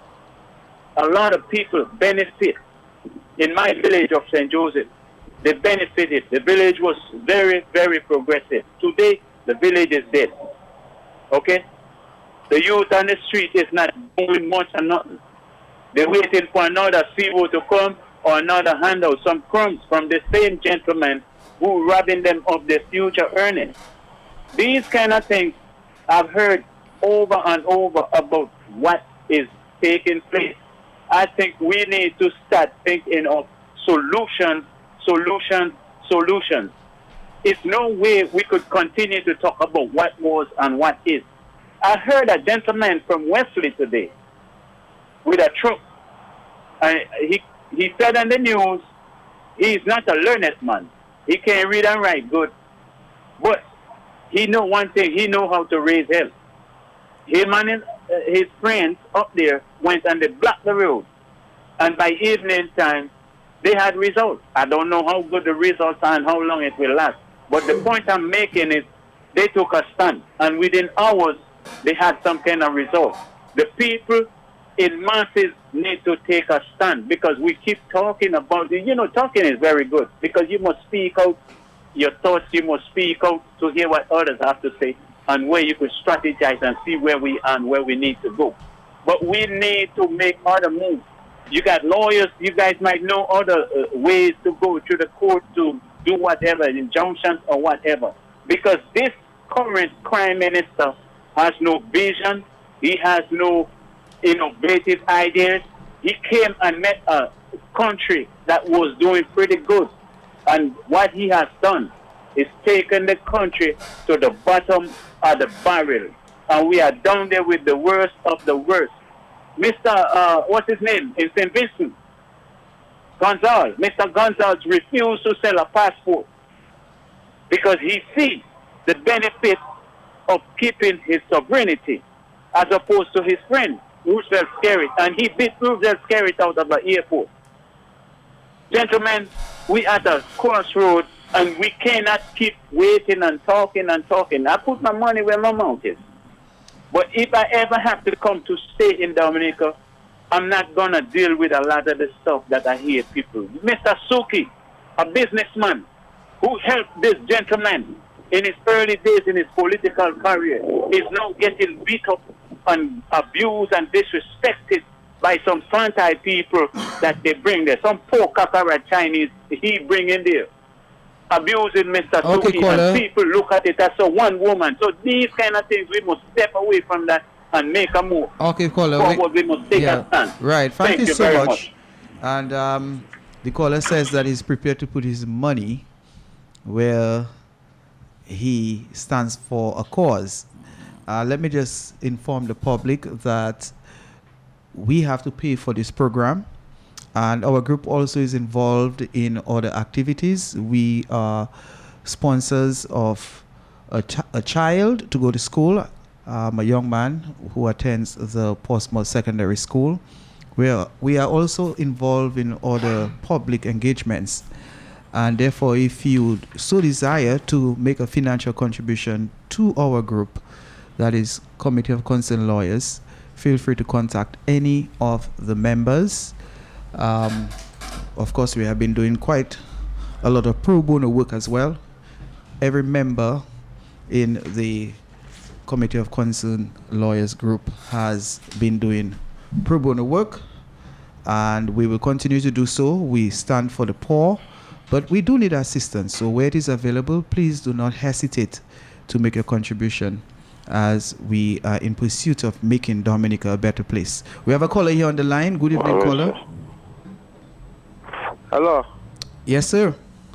a lot of people benefit. In my village of St. Joseph, they benefited. The village was very, very progressive. Today, the village is dead. Okay? The youth on the street is not doing much or nothing. They're waiting for another CO to come or another handout, some crumbs from the same gentleman who robbing them of their future earnings. These kind of things I've heard over and over about what is taking place. I think we need to start thinking of solutions. It's no way we could continue to talk about what was and what is. I heard a gentleman from Wesley today with a truck. He said on the news, he's not a learned man. He can't read and write good. But he know one thing, he know how to raise hell. Him and his friends up there went and they blocked the road. And by evening time, they had results. I don't know how good the results are and how long it will last. But the point I'm making is they took a stand. And within hours, they had some kind of result. The people in masses need to take a stand because we keep talking about it. You know, talking is very good because you must speak out your thoughts. You must speak out to hear what others have to say and where you could strategize and see where we are and where we need to go. But we need to make other moves. You got lawyers. You guys might know other ways to go to the court to do whatever, injunctions or whatever. Because this current crime minister has no vision. He has no innovative ideas. He came and met a country that was doing pretty good. And what he has done is taken the country to the bottom of the barrel. And we are down there with the worst of the worst. Mr. What's his name? In St. Vincent. Gonzalez. Mr. Gonzalez refused to sell a passport because he sees the benefit of keeping his sovereignty as opposed to his friend, Roosevelt Skerrit. And he beat Roosevelt Skerrit out of the airport. Gentlemen, we at a crossroad and we cannot keep waiting and talking and talking. I put my money where my mouth is. But if I ever have to come to stay in Dominica, I'm not going to deal with a lot of the stuff that I hear people. Mr. Suki, a businessman who helped this gentleman in his early days in his political career, is now getting beat up and abused and disrespected by some Fantai people that they bring there. Some poor Kakara Chinese he bring in there. Abusing Mr. Suki, and people look at it as a one woman. So these kind of things, we must step away from that and make a move. Okay, caller. Forward, we must take a stand. Right. Thank you so much. And the caller says that he's prepared to put his money where he stands for a cause. Let me just inform the public that we have to pay for this program. And our group also is involved in other activities. We are sponsors of a child to go to school, a young man who attends the Portsmouth Secondary School. We are also involved in other public engagements. And therefore, if you so desire to make a financial contribution to our group, that is Committee of Concerned Lawyers, feel free to contact any of the members. Of course, we have been doing quite a lot of pro bono work as well. Every member in the Committee of Concerned Lawyers group has been doing pro bono work, and we will continue to do so. We stand for the poor, but we do need assistance. So where it is available, please do not hesitate to make a contribution as we are in pursuit of making Dominica a better place. We have a caller here on the line. Good evening, caller. Hello. Yes, sir.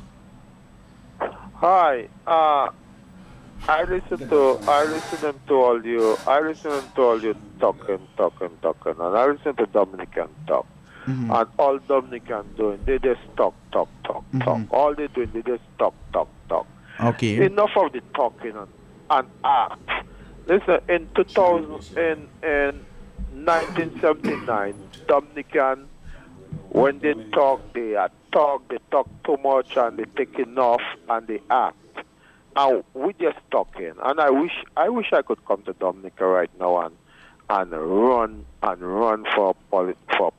Hi. I listen to all you talking, and I listen to Dominican talk. Mm-hmm. And all Dominican doing, they just talk. All they doing, they just talk. Okay. Enough of the talking and act. Listen, in 1979, Dominican, when they talk too much and they take enough and they act. And we just talking. And I wish I could come to Dominica right now and run for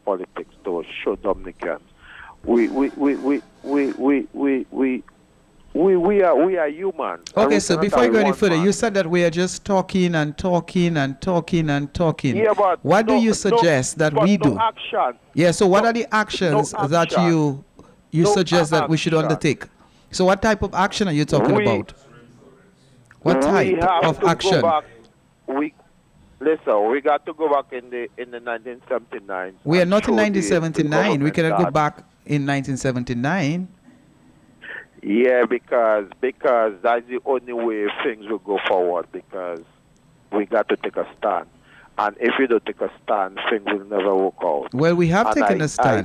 politics to show Dominicans. We we are human. Okay, so before you go any further, you said that we are just talking and talking and talking and talking. Yeah, but what do you suggest that we do? Action. Yeah, so what are the actions that you suggest that we should undertake? So what type of action are you talking about? What type of action? Listen, we got to go back in the 1979. We are not in 1979. We cannot go back in 1979. Yeah, because that's the only way things will go forward, because we got to take a stand. And if we don't take a stand, things will never work out. Well, we have taken a stand.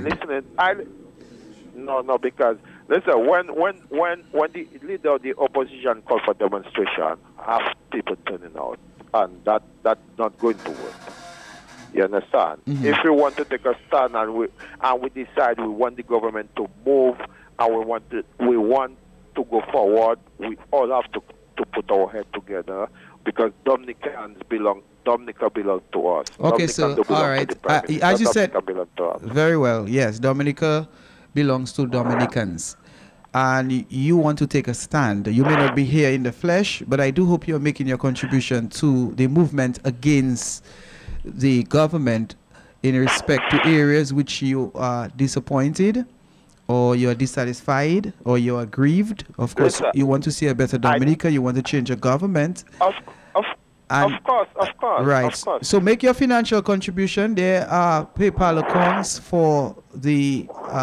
No, because listen, when the leader of the opposition called for demonstration, half people turning out, and that's not going to work. You understand? Mm-hmm. If we want to take a stand and we decide we want the government to move and we want to go forward, we all have to put our head together, because Dominica belongs to us. Okay, so all right, as you said, very well. Yes, Dominica belongs to Dominicans, and you want to take a stand. You may not be here in the flesh, but I do hope you're making your contribution to the movement against the government in respect to areas which you are disappointed, or you are dissatisfied, or you are grieved. Of course, you want to see a better Dominica. You want to change a government. Of course. Right. Of course. So make your financial contribution. There are PayPal accounts for the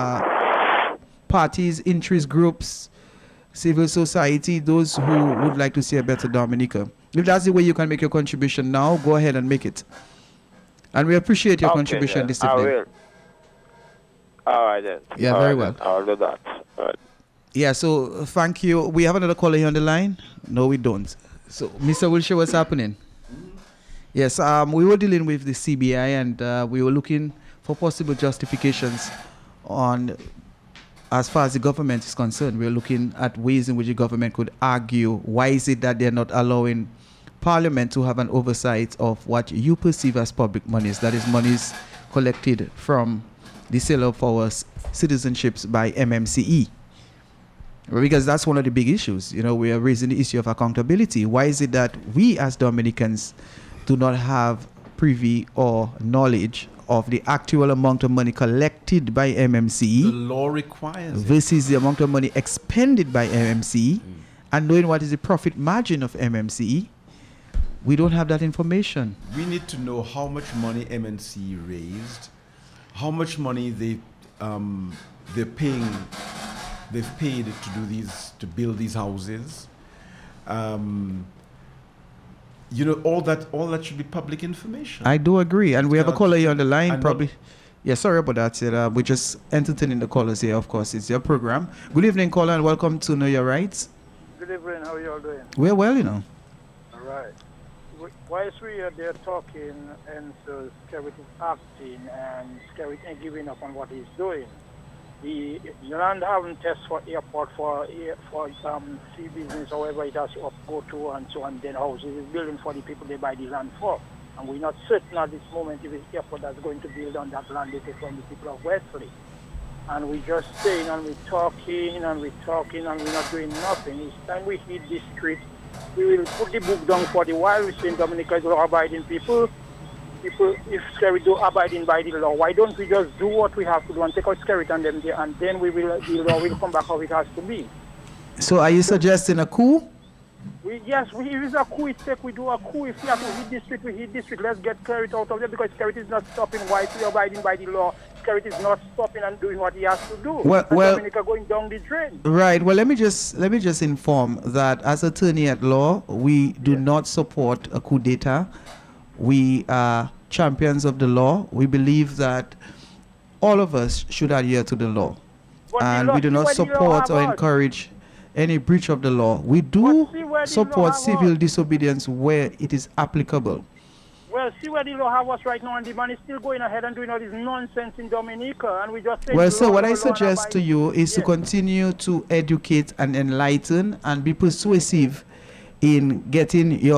parties, interest groups, civil society, those who would like to see a better Dominica. If that's the way you can make your contribution now, go ahead and make it. And we appreciate your contribution this evening. I will. All right then. Yeah, very well. I'll do that. All right. Yeah, so thank you. We have another caller here on the line? No, we don't. So, Mr. Wilshire, what's happening? Yes, we were dealing with the CBI, and we were looking for possible justifications on, as far as the government is concerned. We're looking at ways in which the government could argue why is it that they're not allowing Parliament to have an oversight of what you perceive as public monies, that is monies collected from the sale of our citizenships by MMCE. Because that's one of the big issues. You know, we are raising the issue of accountability. Why is it that we as Dominicans do not have privy or knowledge of the actual amount of money collected by MMCE? The law requires versus the amount of money expended by MMCE, and knowing what is the profit margin of MMCE. We don't have that information. We need to know how much money MMCE raised, how much money they've paid to build these houses. You know, all that should be public information. I do agree, and we have a caller here on the line. Probably, yeah. Sorry about that. We're just entertaining the callers here. Of course, it's your program. Good evening, caller, and welcome to Know Your Rights. Good evening. How are you all doing? We're well, you know. All right. Whilst we are there talking, and so Skerrit is acting, and Skerrit ain't giving up on what he's doing. The land having tests for airport, for sea business, however it has to go to, and so on, then houses is building for the people they buy the land for. And we're not certain at this moment if it's airport that's going to build on that land they take from the people of Wesley. And we're just saying, and we're talking, and we're not doing nothing. Each time we hit the street, we will put the book down for the while. We're saying Dominica is law-abiding people. If Skerrit do abiding by the law, why don't we just do what we have to do and take out Skerrit and them there, and then the law will come back how it has to be. So are you suggesting a coup? Yes, if it's a coup, we do a coup. If we have to hit the street, we hit the street. Let's get Skerrit out of there, because Skerrit is not stopping. Why is he abiding by the law? Skerrit is not stopping and doing what he has to do. Well, Dominica going down the drain. Right. Well, let me just inform that as attorney at law, we do not support a coup d'etat. We are champions of the law. We believe that all of us should adhere to the law. And we do not support or encourage any breach of the law. We do support civil disobedience where it is applicable. Well, see where the law have us right now, and the man is still going ahead and doing all this nonsense in Dominica, and we just say... Well, so what I suggest to you is to continue to educate and enlighten and be persuasive in getting your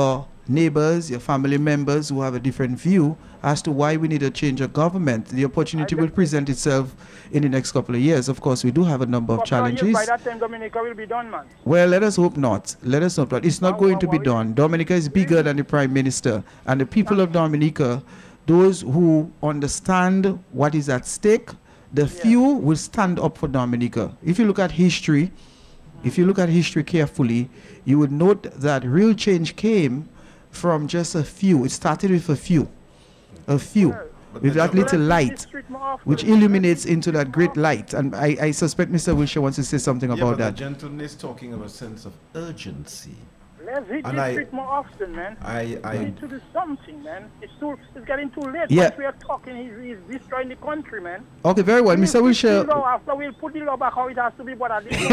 neighbors, your family members who have a different view as to why we need a change of government. The opportunity will present itself in the next couple of years. Of course, we do have a number of challenges. By that time, Dominica will be done, man. Well, let us hope not. Let us hope not. It's not going to be done. Dominica is bigger than the Prime Minister. And the people of Dominica, those who understand what is at stake, the few will stand up for Dominica. If you look at history, carefully, you would note that real change came from just a few. It started with a few, with that little light, which illuminates into that great light. And I suspect Mr. Wilshire wants to say something about that. The gentleman is talking of a sense of urgency. Let's hit this street more often, man. We need to do something, man. It's getting too late. Yeah. Once we are talking, he's destroying the country, man. Okay, very well, Mr. Wilshire. After we'll put the law back how it has to be, but at least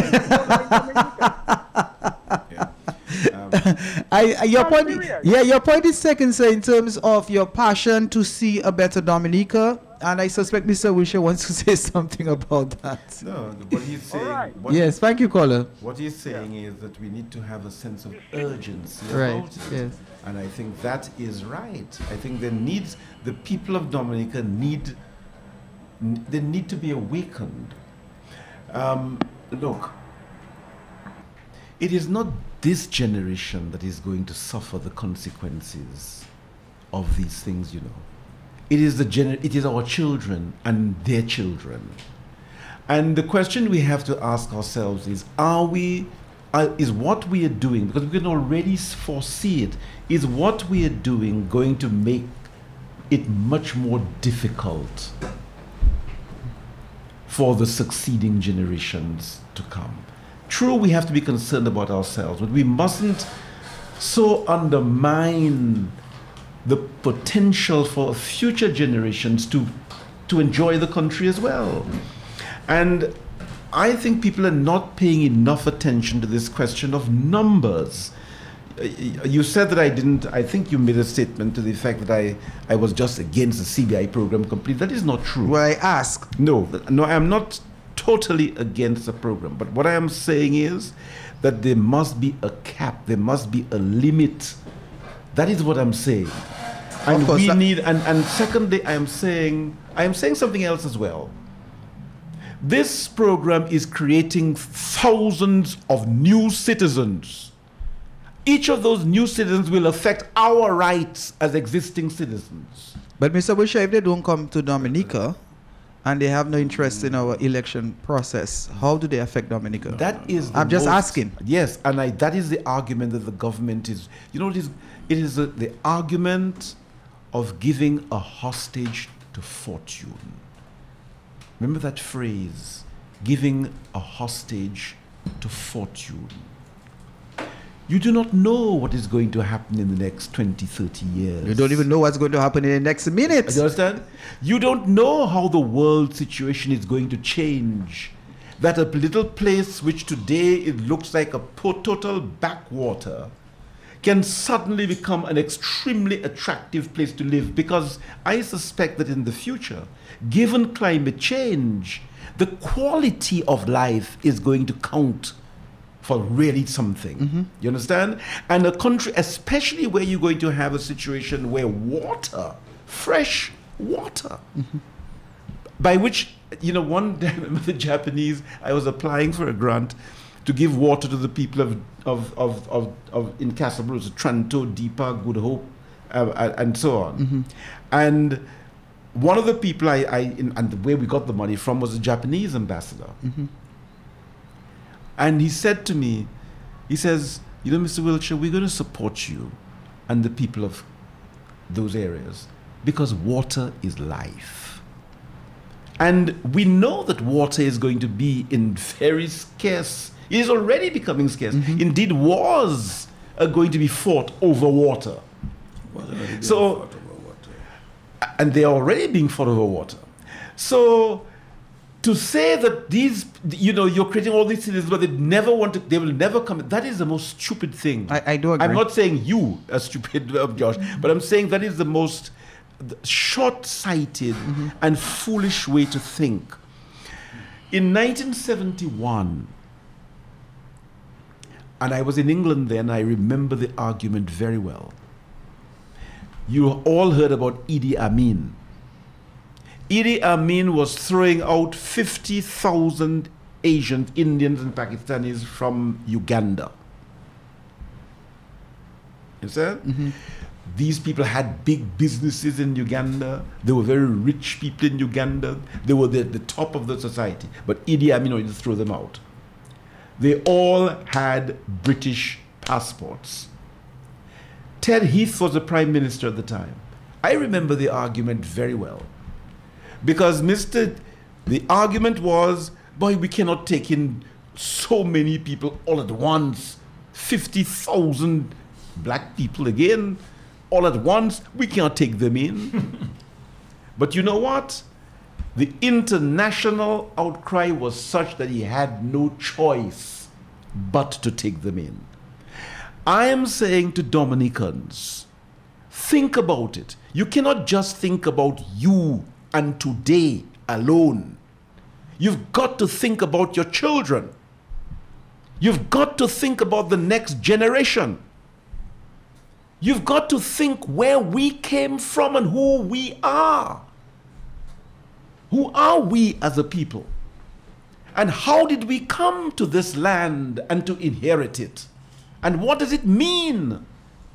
your point is taken, sir, in terms of your passion to see a better Dominica, and I suspect Mr. Wilshire wants to say something about that. No, what he's saying. Yes, thank you, caller. What he's saying is that we need to have a sense of urgency Right, about it. yes. And I think that is right. I think the people of Dominica need to be awakened. Look, it is not this generation that is going to suffer the consequences of these things, you know. It is our children and their children. And the question we have to ask ourselves is, is what we are doing, because we can already foresee it, is what we are doing going to make it much more difficult for the succeeding generations to come? True, we have to be concerned about ourselves, but we mustn't so undermine the potential for future generations to enjoy the country as well. And I think people are not paying enough attention to this question of numbers. You said that I think you made a statement to the effect that I was just against the CBI program completely. That is not true. Well, I asked. No, I am not totally against the program. But what I am saying is that there must be a cap, there must be a limit. That is what I'm saying. And we need, and secondly, I am saying something else as well. This program is creating thousands of new citizens. Each of those new citizens will affect our rights as existing citizens. But Mr. Wilshire, if they don't come to Dominica and they have no interest in our election process, how do they affect Dominica? That is I'm just asking. Yes, and that is the argument that the government is, you know, it is the argument of giving a hostage to fortune. Remember that phrase, giving a hostage to fortune. You do not know what is going to happen in the next 20, 30 years. You don't even know what's going to happen in the next minute. You understand? You don't know how the world situation is going to change. That a little place which today it looks like a total backwater can suddenly become an extremely attractive place to live, because I suspect that in the future, given climate change, the quality of life is going to count for really something. Mm-hmm. You understand? And a country, especially where you're going to have a situation where water, fresh water, mm-hmm. by which, you know, one day I remember the Japanese, I was applying for a grant to give water to the people of in Casablanca, Tranto, Deepa, Good Hope, and so on. Mm-hmm. And one of the people and the way we got the money from was a Japanese ambassador. Mm-hmm. And he said to me, he says, you know, Mr. Wilshire, we're going to support you and the people of those areas because water is life. And we know that water is going to be in very scarce. It is already becoming scarce. Mm-hmm. Indeed, wars are going to be fought over water. And they are already being fought over water. So to say that these, you know, you're creating all these cities, but they will never come. That is the most stupid thing. I do agree. I'm not saying you are stupid, Josh, but I'm saying that is the most short-sighted mm-hmm. and foolish way to think. In 1971, and I was in England then, I remember the argument very well. You all heard about Idi Amin. Idi Amin was throwing out 50,000 Asians, Indians, and Pakistanis from Uganda. You see? Mm-hmm. These people had big businesses in Uganda. They were very rich people in Uganda. They were the top of the society. But Idi Amin wanted to throw them out. They all had British passports. Ted Heath was the prime minister at the time. I remember the argument very well. Because the argument was, boy, we cannot take in so many people all at once. 50,000 black people again, all at once. We can't take them in. But you know what? The international outcry was such that he had no choice but to take them in. I am saying to Dominicans, think about it. You cannot just think about you and today alone. You've got to think about your children. You've got to think about the next generation. You've got to think where we came from and who we are. Who are we as a people? And how did we come to this land and to inherit it? And what does it mean?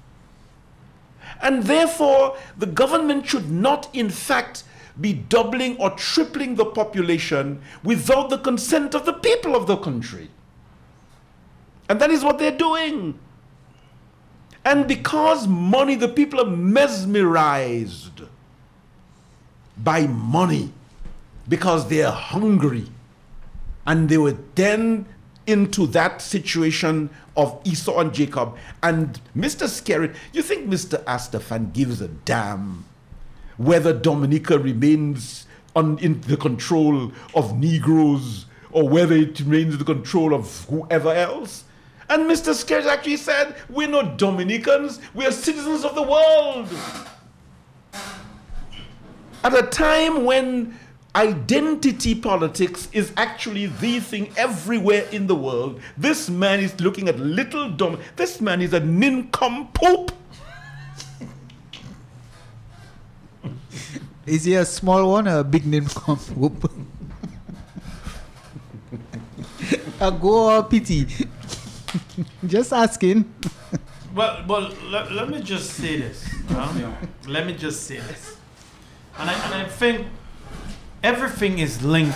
And therefore, the government should not, in fact, be doubling or tripling the population without the consent of the people of the country. And that is what they're doing. And because money, the people are mesmerized by money, because they're hungry. And they were then into that situation of Esau and Jacob. And Mr. Skerrit, you think Mr. Astafan gives a damn whether Dominica remains in the control of Negroes or whether it remains in the control of whoever else? And Mr. Skerrit actually said, we're not Dominicans, we're citizens of the world. At a time when identity politics is actually the thing everywhere in the world, this man is looking at little this man is a nincompoop. Is he a small one or a big nincompoop? A go or pity? Just asking. Well, let me just say this. Let me just say this. And I think everything is linked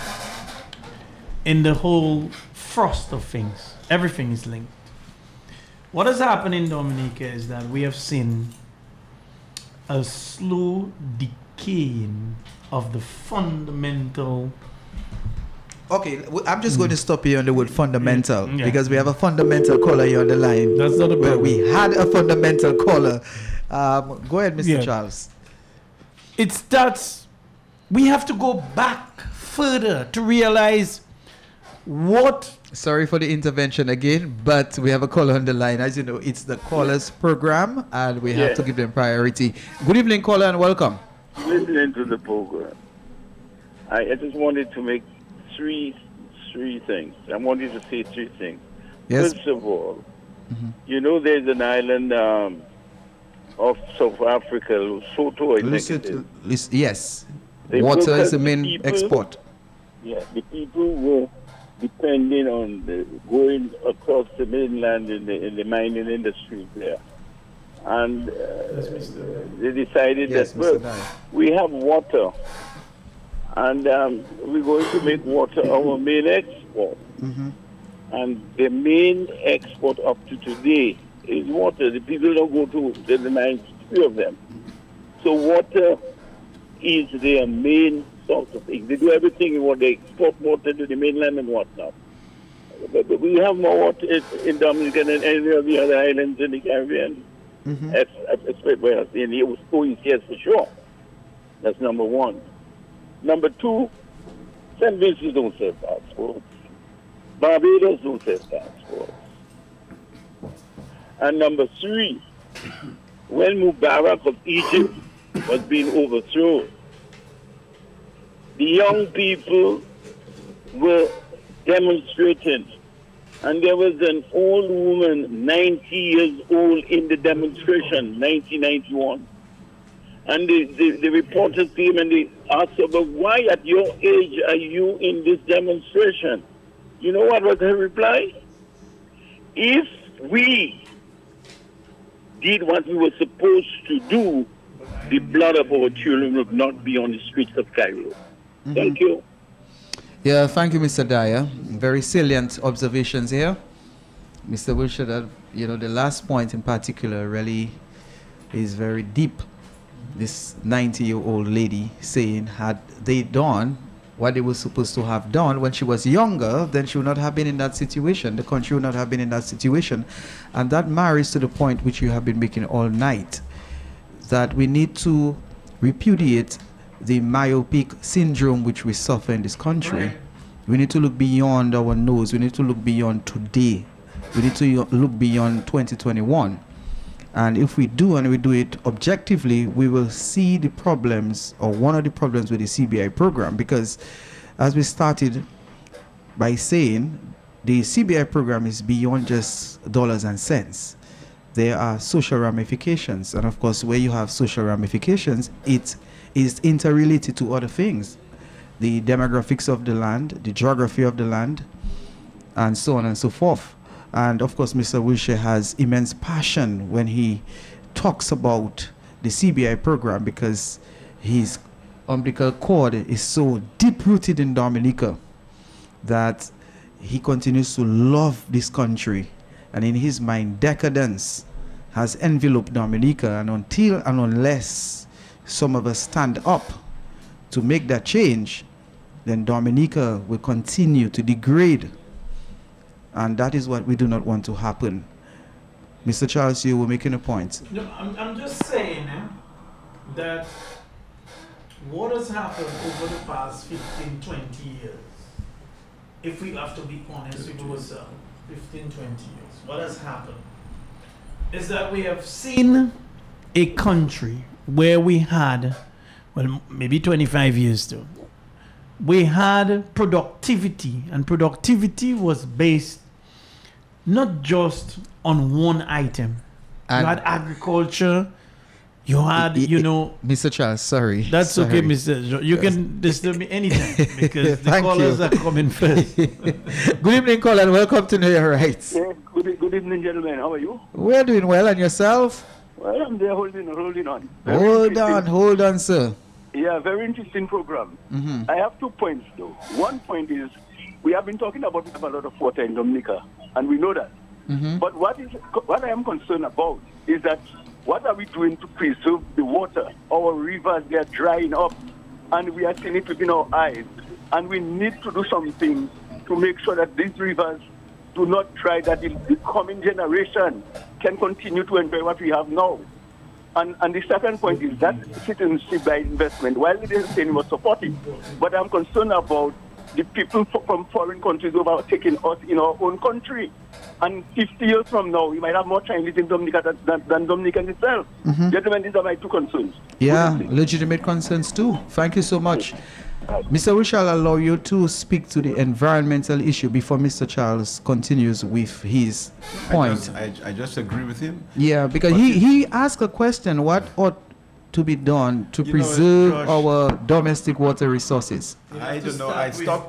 in the whole frost of things. Everything is linked. What has happened in Dominica is that we have seen a slow decaying of the fundamental. Okay, I'm just going to stop here on the word fundamental because we have a fundamental caller here on the line. That's not a problem. We had a fundamental caller. Go ahead, Mr. Charles. It's that we have to go back further to realize what. Sorry for the intervention again, but we have a caller on the line. As you know, it's the callers program, and we have to give them priority. Good evening, caller, and welcome. Listening to the program, I just wanted to make three things. I wanted to say three things. Yes. First of all, you know there's an island of South Africa, Lesotho, I think it is. Yes. Water is the main export. Yeah, the people were depending on going across the mainland in the mining industry there. And they decided that, well, we have water, and we're going to make water our main export. And the main export up to today is water. The people don't go to the mines, few of them. So water is their main source of things. They do everything what they export water to the mainland and whatnot. But we have more water in Dominica than any of the other islands in the Caribbean. Especially in the East, yes, for sure. That's number one. Number two, St. Vincent don't sell passports. Barbados don't sell passports. And number three, when Mubarak of Egypt was being overthrown, the young people were demonstrating. And there was an old woman, 90 years old, in the demonstration, 1991. And the reporters came and they asked her, but why at your age are you in this demonstration? You know what was her reply? If we did what we were supposed to do, the blood of our children would not be on the streets of Cairo. Thank you. Yeah, thank you, Mr. Dyer. Very salient observations here. Mr. Wilshire, that, the last point in particular really is very deep. This 90-year-old lady saying, had they done what they were supposed to have done when she was younger, then she would not have been in that situation. The country would not have been in that situation. And that marries to the point which you have been making all night, that we need to repudiate the myopic syndrome which we suffer in this country. Right. We need to look beyond our nose. We need to look beyond today. We need to look beyond 2021. And if we do, and we do it objectively, we will see the problems, or one of the problems with the CBI program. Because as we started by saying, the CBI program is beyond just dollars and cents. There are social ramifications. And of course, where you have social ramifications, it is interrelated to other things. The demographics of the land, the geography of the land, and so on and so forth. And of course, Mr. Wilshire has immense passion when he talks about the CBI program, because his umbilical cord is so deep-rooted in Dominica that he continues to love this country. And in his mind, decadence has enveloped Dominica. And until and unless some of us stand up to make that change, then Dominica will continue to degrade. And that is what we do not want to happen. Mr. Charles, you were making a point. No, I'm just saying that what has happened over the past 15, 20 years, if we have to be honest with ourselves, 15, 20 years, what has happened is that we have seen a country where we had, well, maybe 25 years too, we had productivity, and productivity was based not just on one item. And you had agriculture, you had, Mr. Charles, sorry. That's sorry. Okay, Mr. You can disturb me anytime, because the callers are coming first. Good evening, caller, and welcome to Know Your Rights. Yeah, good evening, gentlemen. How are you? We're doing well, and yourself? Well, I'm there holding on. Hold on, sir. Yeah, very interesting program. I have 2 points, though. One point is, we have been talking about a lot of water in Dominica, and we know that. But what I am concerned about is that what are we doing to preserve the water? Our rivers, they are drying up, and we are seeing it within our eyes. And we need to do something to make sure that these rivers do not dry, that the coming generation can continue to enjoy what we have now. And the second point is that citizenship by investment, while it is saying was supporting, but I'm concerned about the people from foreign countries overtaking us in our own country. And 50 years from now, we might have more Chinese in Dominica than Dominica itself. Gentlemen, these are my 2 concerns. Yeah, legitimate concerns too. Thank you so much. Mr. We shall allow you to speak to the environmental issue before Mr. Charles continues with his point. I just agree with him. Yeah, because he asked a question, what ought to be done to preserve our domestic water resources? I don't know. I stopped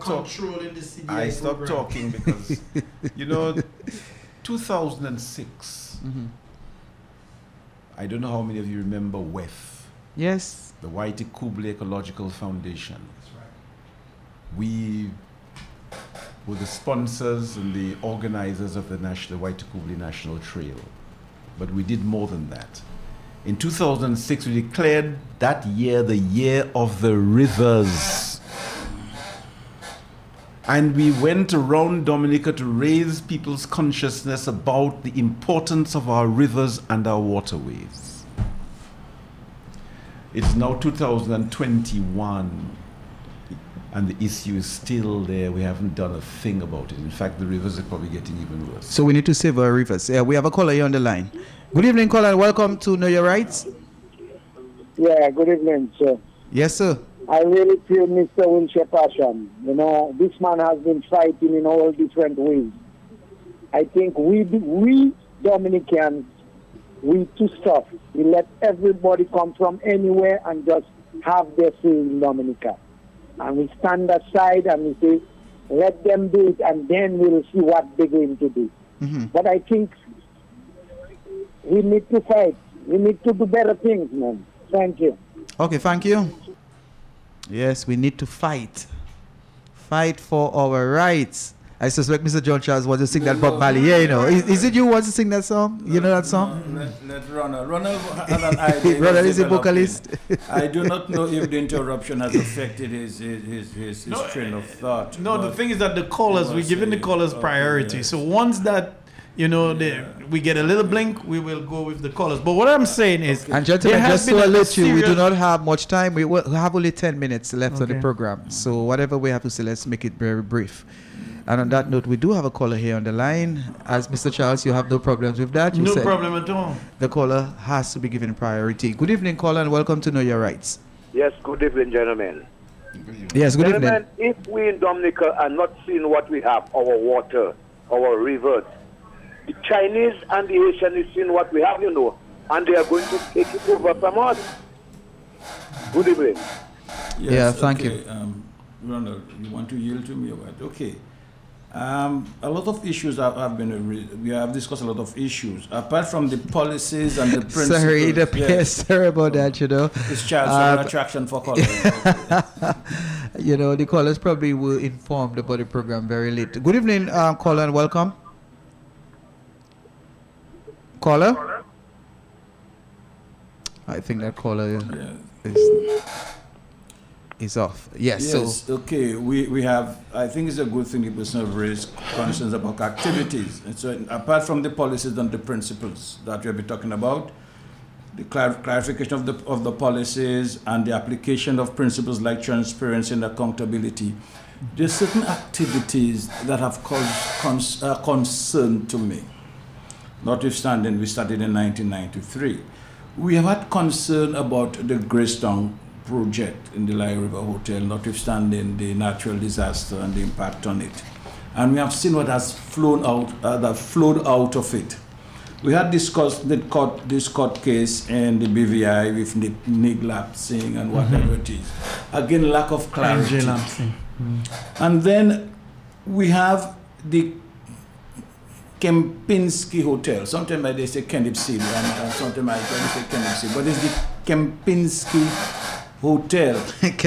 talking because, 2006, I don't know how many of you remember WEF. Yes. The Waitakubli Ecological Foundation. That's right. We were the sponsors and the organizers of the Waitakubli National Trail. But we did more than that. In 2006, we declared that year the year of the rivers. And we went around Dominica to raise people's consciousness about the importance of our rivers and our waterways. It's now 2021, and the issue is still there. We haven't done a thing about it. In fact, the rivers are probably getting even worse. So we need to save our rivers. Yeah, we have a caller here on the line. Good evening, caller, and welcome to Know Your Rights. Yeah, good evening, sir. Yes, sir. I really feel Mr. Wilshire passion. This man has been fighting in all different ways. I think we Dominicans we too soft. We let everybody come from anywhere and just have their say in Dominica. And we stand aside and we say, let them do it, and then we'll see what they're going to do. But I think we need to fight. We need to do better things, man. Thank you. Okay, thank you. Yes, we need to fight. Fight for our rights. I suspect Mr. John Charles wants to sing that Bob Marley. Yeah, you know. Is it you who wants to sing that song? You know that song? Let Ronald. Ronald has an idea. Ronald is a vocalist. I do not know if the interruption has affected his train of thought. No, the thing is that the callers, we're giving the callers priority. So once that, you know, we get a little blink, we will go with the callers. But what I'm saying is, and gentlemen, just to alert you, we do not have much time. We have only 10 minutes left on the program. So whatever we have to say, let's make it very brief. And on that note, we do have a caller here on the line. As Mr. Charles, you have no problems with that? No problem at all. The caller has to be given priority. Good evening, caller, and welcome to Know Your Rights. Yes, good evening, gentlemen. Yes, good gentlemen, evening. If we in Dominica are not seeing what we have, our water, our rivers, the Chinese and the Asian is seeing what we have, you know, and they are going to take it over from us. Good evening. Yes, yeah, thank you. Ronald, you want to yield to me or what? Okay. A lot of issues we have discussed a lot of issues. Apart from the policies and the principles. Sorry, it appears sorry about that, you know. It's Charles an attraction for callers. You know, the callers probably were informed about the program very late. Good evening, caller, and welcome. Caller? I think that caller is off. Yes. So okay. We have. I think it's a good thing the person have raised concerns about activities. And so, apart from the policies and the principles that we'll be talking about, the clarification of the policies and the application of principles like transparency and accountability, there's certain activities that have caused concern to me. Notwithstanding, we started in 1993. We have had concern about the Greystone project in the Lyre River Hotel, notwithstanding the natural disaster and the impact on it. And we have seen what has flowed out of it. We had discussed this court case in the BVI with Nick lapsing and whatever it is. Again, lack of clarity. And then we have the Kempinski Hotel. Sometimes they say Kempinski, and sometimes I say Kempinski, but it's the Kempinski Hotel.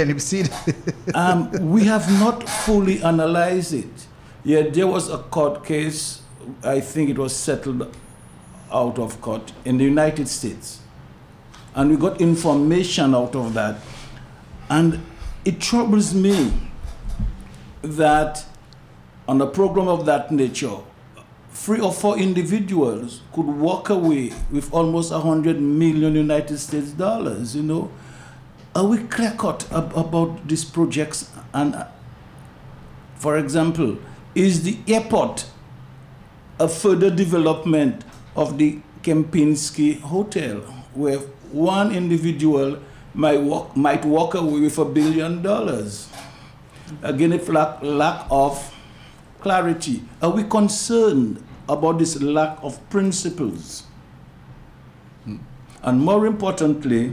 We have not fully analyzed it. Yet there was a court case, I think it was settled out of court in the United States. And we got information out of that. And it troubles me that on a program of that nature, 3 or 4 individuals could walk away with almost $100 million United States dollars, you know. Are we clear-cut about these projects? And, for example, is the airport a further development of the Kempinski Hotel, where one individual might walk away with $1 billion? Again, it's lack of clarity. Are we concerned about this lack of principles? And more importantly,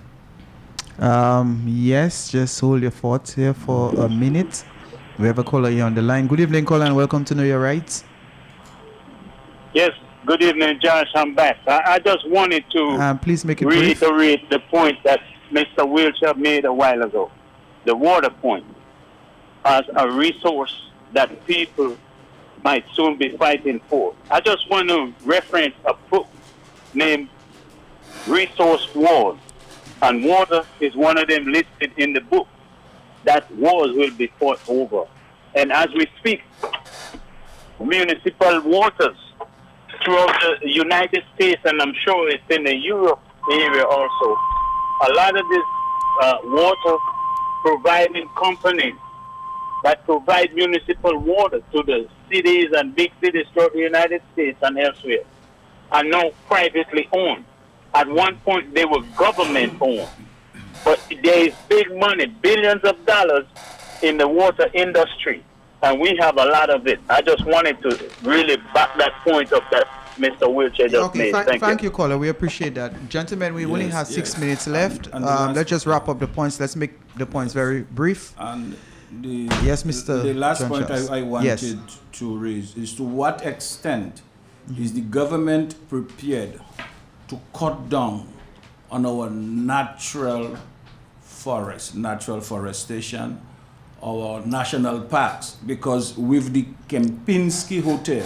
yes, just hold your thoughts here for a minute. We have a caller here on the line. Good evening, caller, and welcome to Know Your Rights. Yes, good evening, Josh. I'm back. I just wanted to please make it reiterate the point that Mr. Wiltshire made a while ago. The water point as a resource that people might soon be fighting for. I just want to reference a book named Resource Wars. And water is one of them listed in the book that wars will be fought over. And as we speak, municipal waters throughout the United States, and I'm sure it's in the Europe area also, a lot of this water providing companies that provide municipal water to the cities and big cities throughout the United States and elsewhere are now privately owned. At one point, they were government-owned. But there is big money, billions of dollars in the water industry, and we have a lot of it. I just wanted to really back that point of that Mr. Wiltshire just made. Thank you, caller. We appreciate that. Gentlemen, we only have 6 minutes left. Let's just wrap up the points. Let's make the points very brief. And yes, Mr. The last John point Charles. I wanted to raise is to what extent is the government prepared to cut down on our natural forest, natural forestation, our national parks, because with the Kempinski Hotel,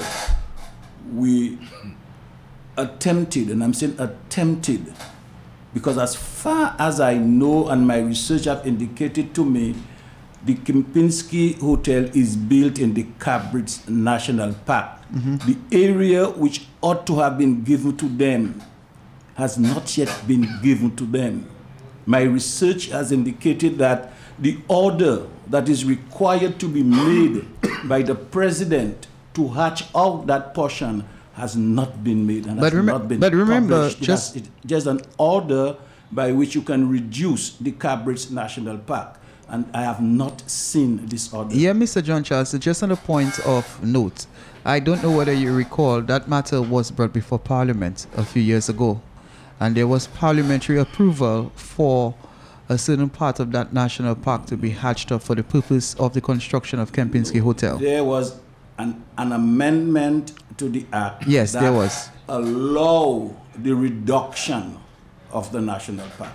we attempted, and I'm saying attempted, because as far as I know and my research have indicated to me, the Kempinski Hotel is built in the Cabritz National Park. The area which ought to have been given to them has not yet been given to them. My research has indicated that the order that is required to be made by the president to hatch out that portion has not been made and has not been remember, published. Just an order by which you can reduce the Cabritz National Park. And I have not seen this order. Yeah, Mr. John Charles, just on a point of note, I don't know whether you recall that matter was brought before Parliament a few years ago, and there was parliamentary approval for a certain part of that national park to be hatched up for the purpose of the construction of Kempinski Hotel. There was an amendment to the act. Yes, that there was. Allow the reduction of the national park.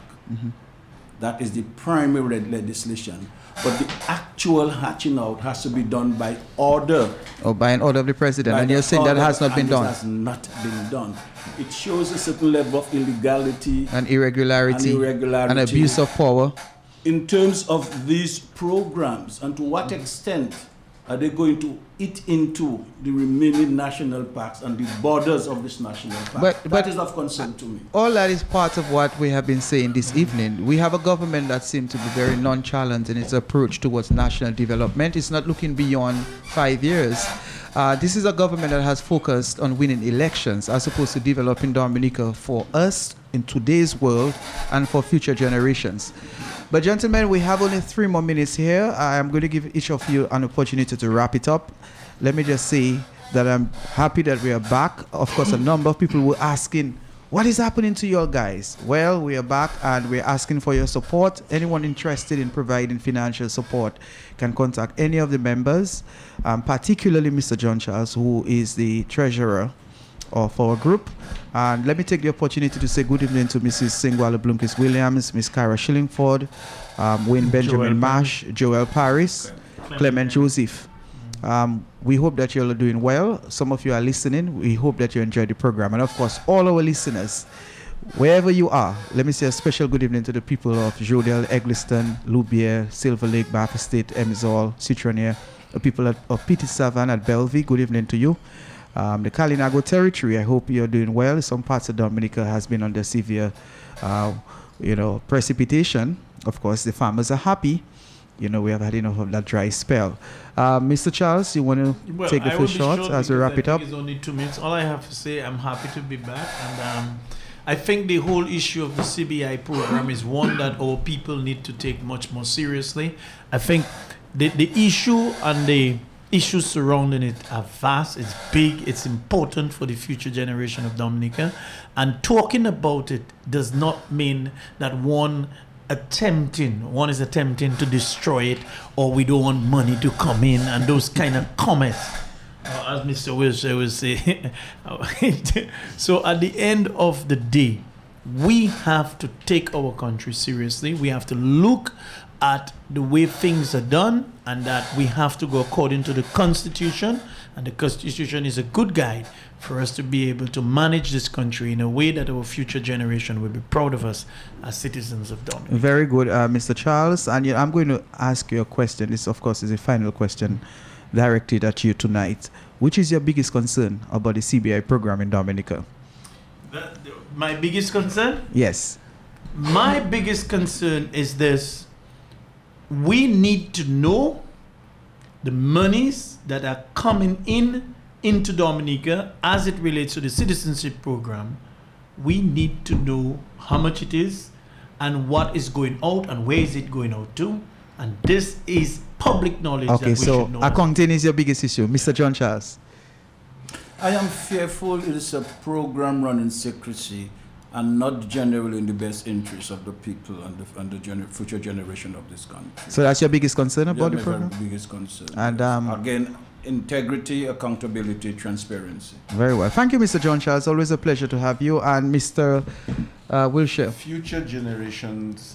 That is the primary legislation. But the actual hatching out has to be done by order. Or by an order of the president. And you're saying that has not been done. It has not been done. It shows a certain level of illegality and irregularity and abuse of power. In terms of these programs, and to what extent are they going to eat into the remaining national parks and the borders of this national park? That is of concern to me. All that is part of what we have been saying this evening. We have a government that seems to be very nonchalant in its approach towards national development. It's not looking beyond 5 years. This is a government that has focused on winning elections as opposed to developing Dominica for us in today's world and for future generations. But gentlemen, we have only 3 more minutes here. I am going to give each of you an opportunity to wrap it up. Let me just say that I'm happy that we are back. Of course, a number of people were asking, what is happening to you guys? Well, we are back and we're asking for your support. Anyone interested in providing financial support can contact any of the members, particularly Mr. John Charles, who is the treasurer of our group. And let me take the opportunity to say good evening to Mrs. Singwala Blomquist Williams, Miss Cara Shillingford, Wayne Benjamin Mash, Joel Paris, Clement Joseph. We hope that you're doing well. Some of you are listening. We hope that you enjoy the program. And of course, all our listeners, wherever you are, let me say a special good evening to the people of Jodel, Egliston, Loubier, Silver Lake, Bath Estate, Emizal, Citronia, the people of Petit Savan at Bellevue. Good evening to you. The Kalinago territory, I hope you're doing well. Some parts of Dominica has been under severe, precipitation. Of course, the farmers are happy. We have had enough of that dry spell. Mr. Charles, you want to take the first shot as we wrap it up? It's only 2 minutes. All I have to say, I'm happy to be back. And I think the whole issue of the CBI program is one that our people need to take much more seriously. I think the issue and the issues surrounding it are vast, it's big, it's important for the future generation of Dominica. And talking about it does not mean that one is attempting to destroy it, or we don't want money to come in, and those kind of comments, as Mr. Wilshire will say. So at the end of the day, we have to take our country seriously. We have to look at the way things are done, and that we have to go according to the Constitution, and the Constitution is a good guide for us to be able to manage this country in a way that our future generation will be proud of us as citizens of Dominica. Very good, Mr. Charles. And I'm going to ask you a question. This, of course, is a final question directed at you tonight. Which is your biggest concern about the CBI program in Dominica? My biggest concern? Yes. My biggest concern is this. We need to know the monies that are coming into Dominica as it relates to the citizenship program. We need to know how much it is and what is going out and where is it going out to. And this is public knowledge that we should know. Accounting is your biggest issue. Mr. John Charles. I am fearful it is a program run in secrecy and not generally in the best interest of the people and the future generation of this country. So that's your biggest concern about the my program? biggest concern. And again, integrity, accountability, transparency. Very well. Thank you, Mr. John Charles. Always a pleasure to have you. And Mr. Wilshire. Future generations,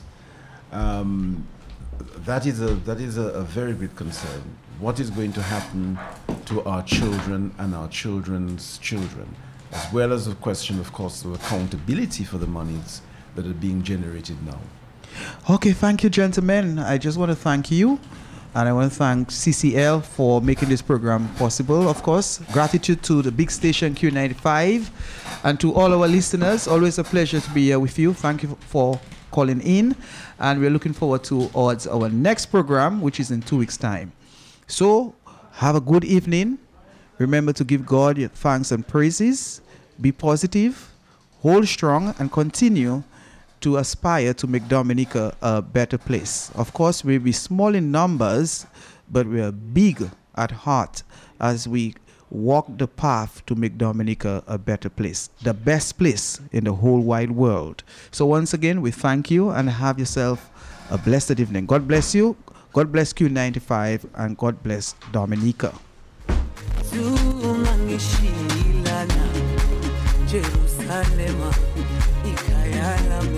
that is a very big concern. What is going to happen to our children and our children's children, as well as the question, of course, of accountability for the monies that are being generated now. Okay, thank you, gentlemen. I just want to thank you, and I want to thank CCL for making this program possible, of course. Gratitude to the big station Q95, and to all our listeners. Always a pleasure to be here with you. Thank you for calling in, and we're looking forward to our next program, which is in 2 weeks' time. So, have a good evening. Remember to give God your thanks and praises. Be positive, hold strong, and continue to aspire to make Dominica a better place. Of course, we'll be small in numbers, but we are big at heart as we walk the path to make Dominica a better place, the best place in the whole wide world. So once again, we thank you and have yourself a blessed evening. God bless you. God bless Q95 and God bless Dominica. Jerusalem, Ikayala.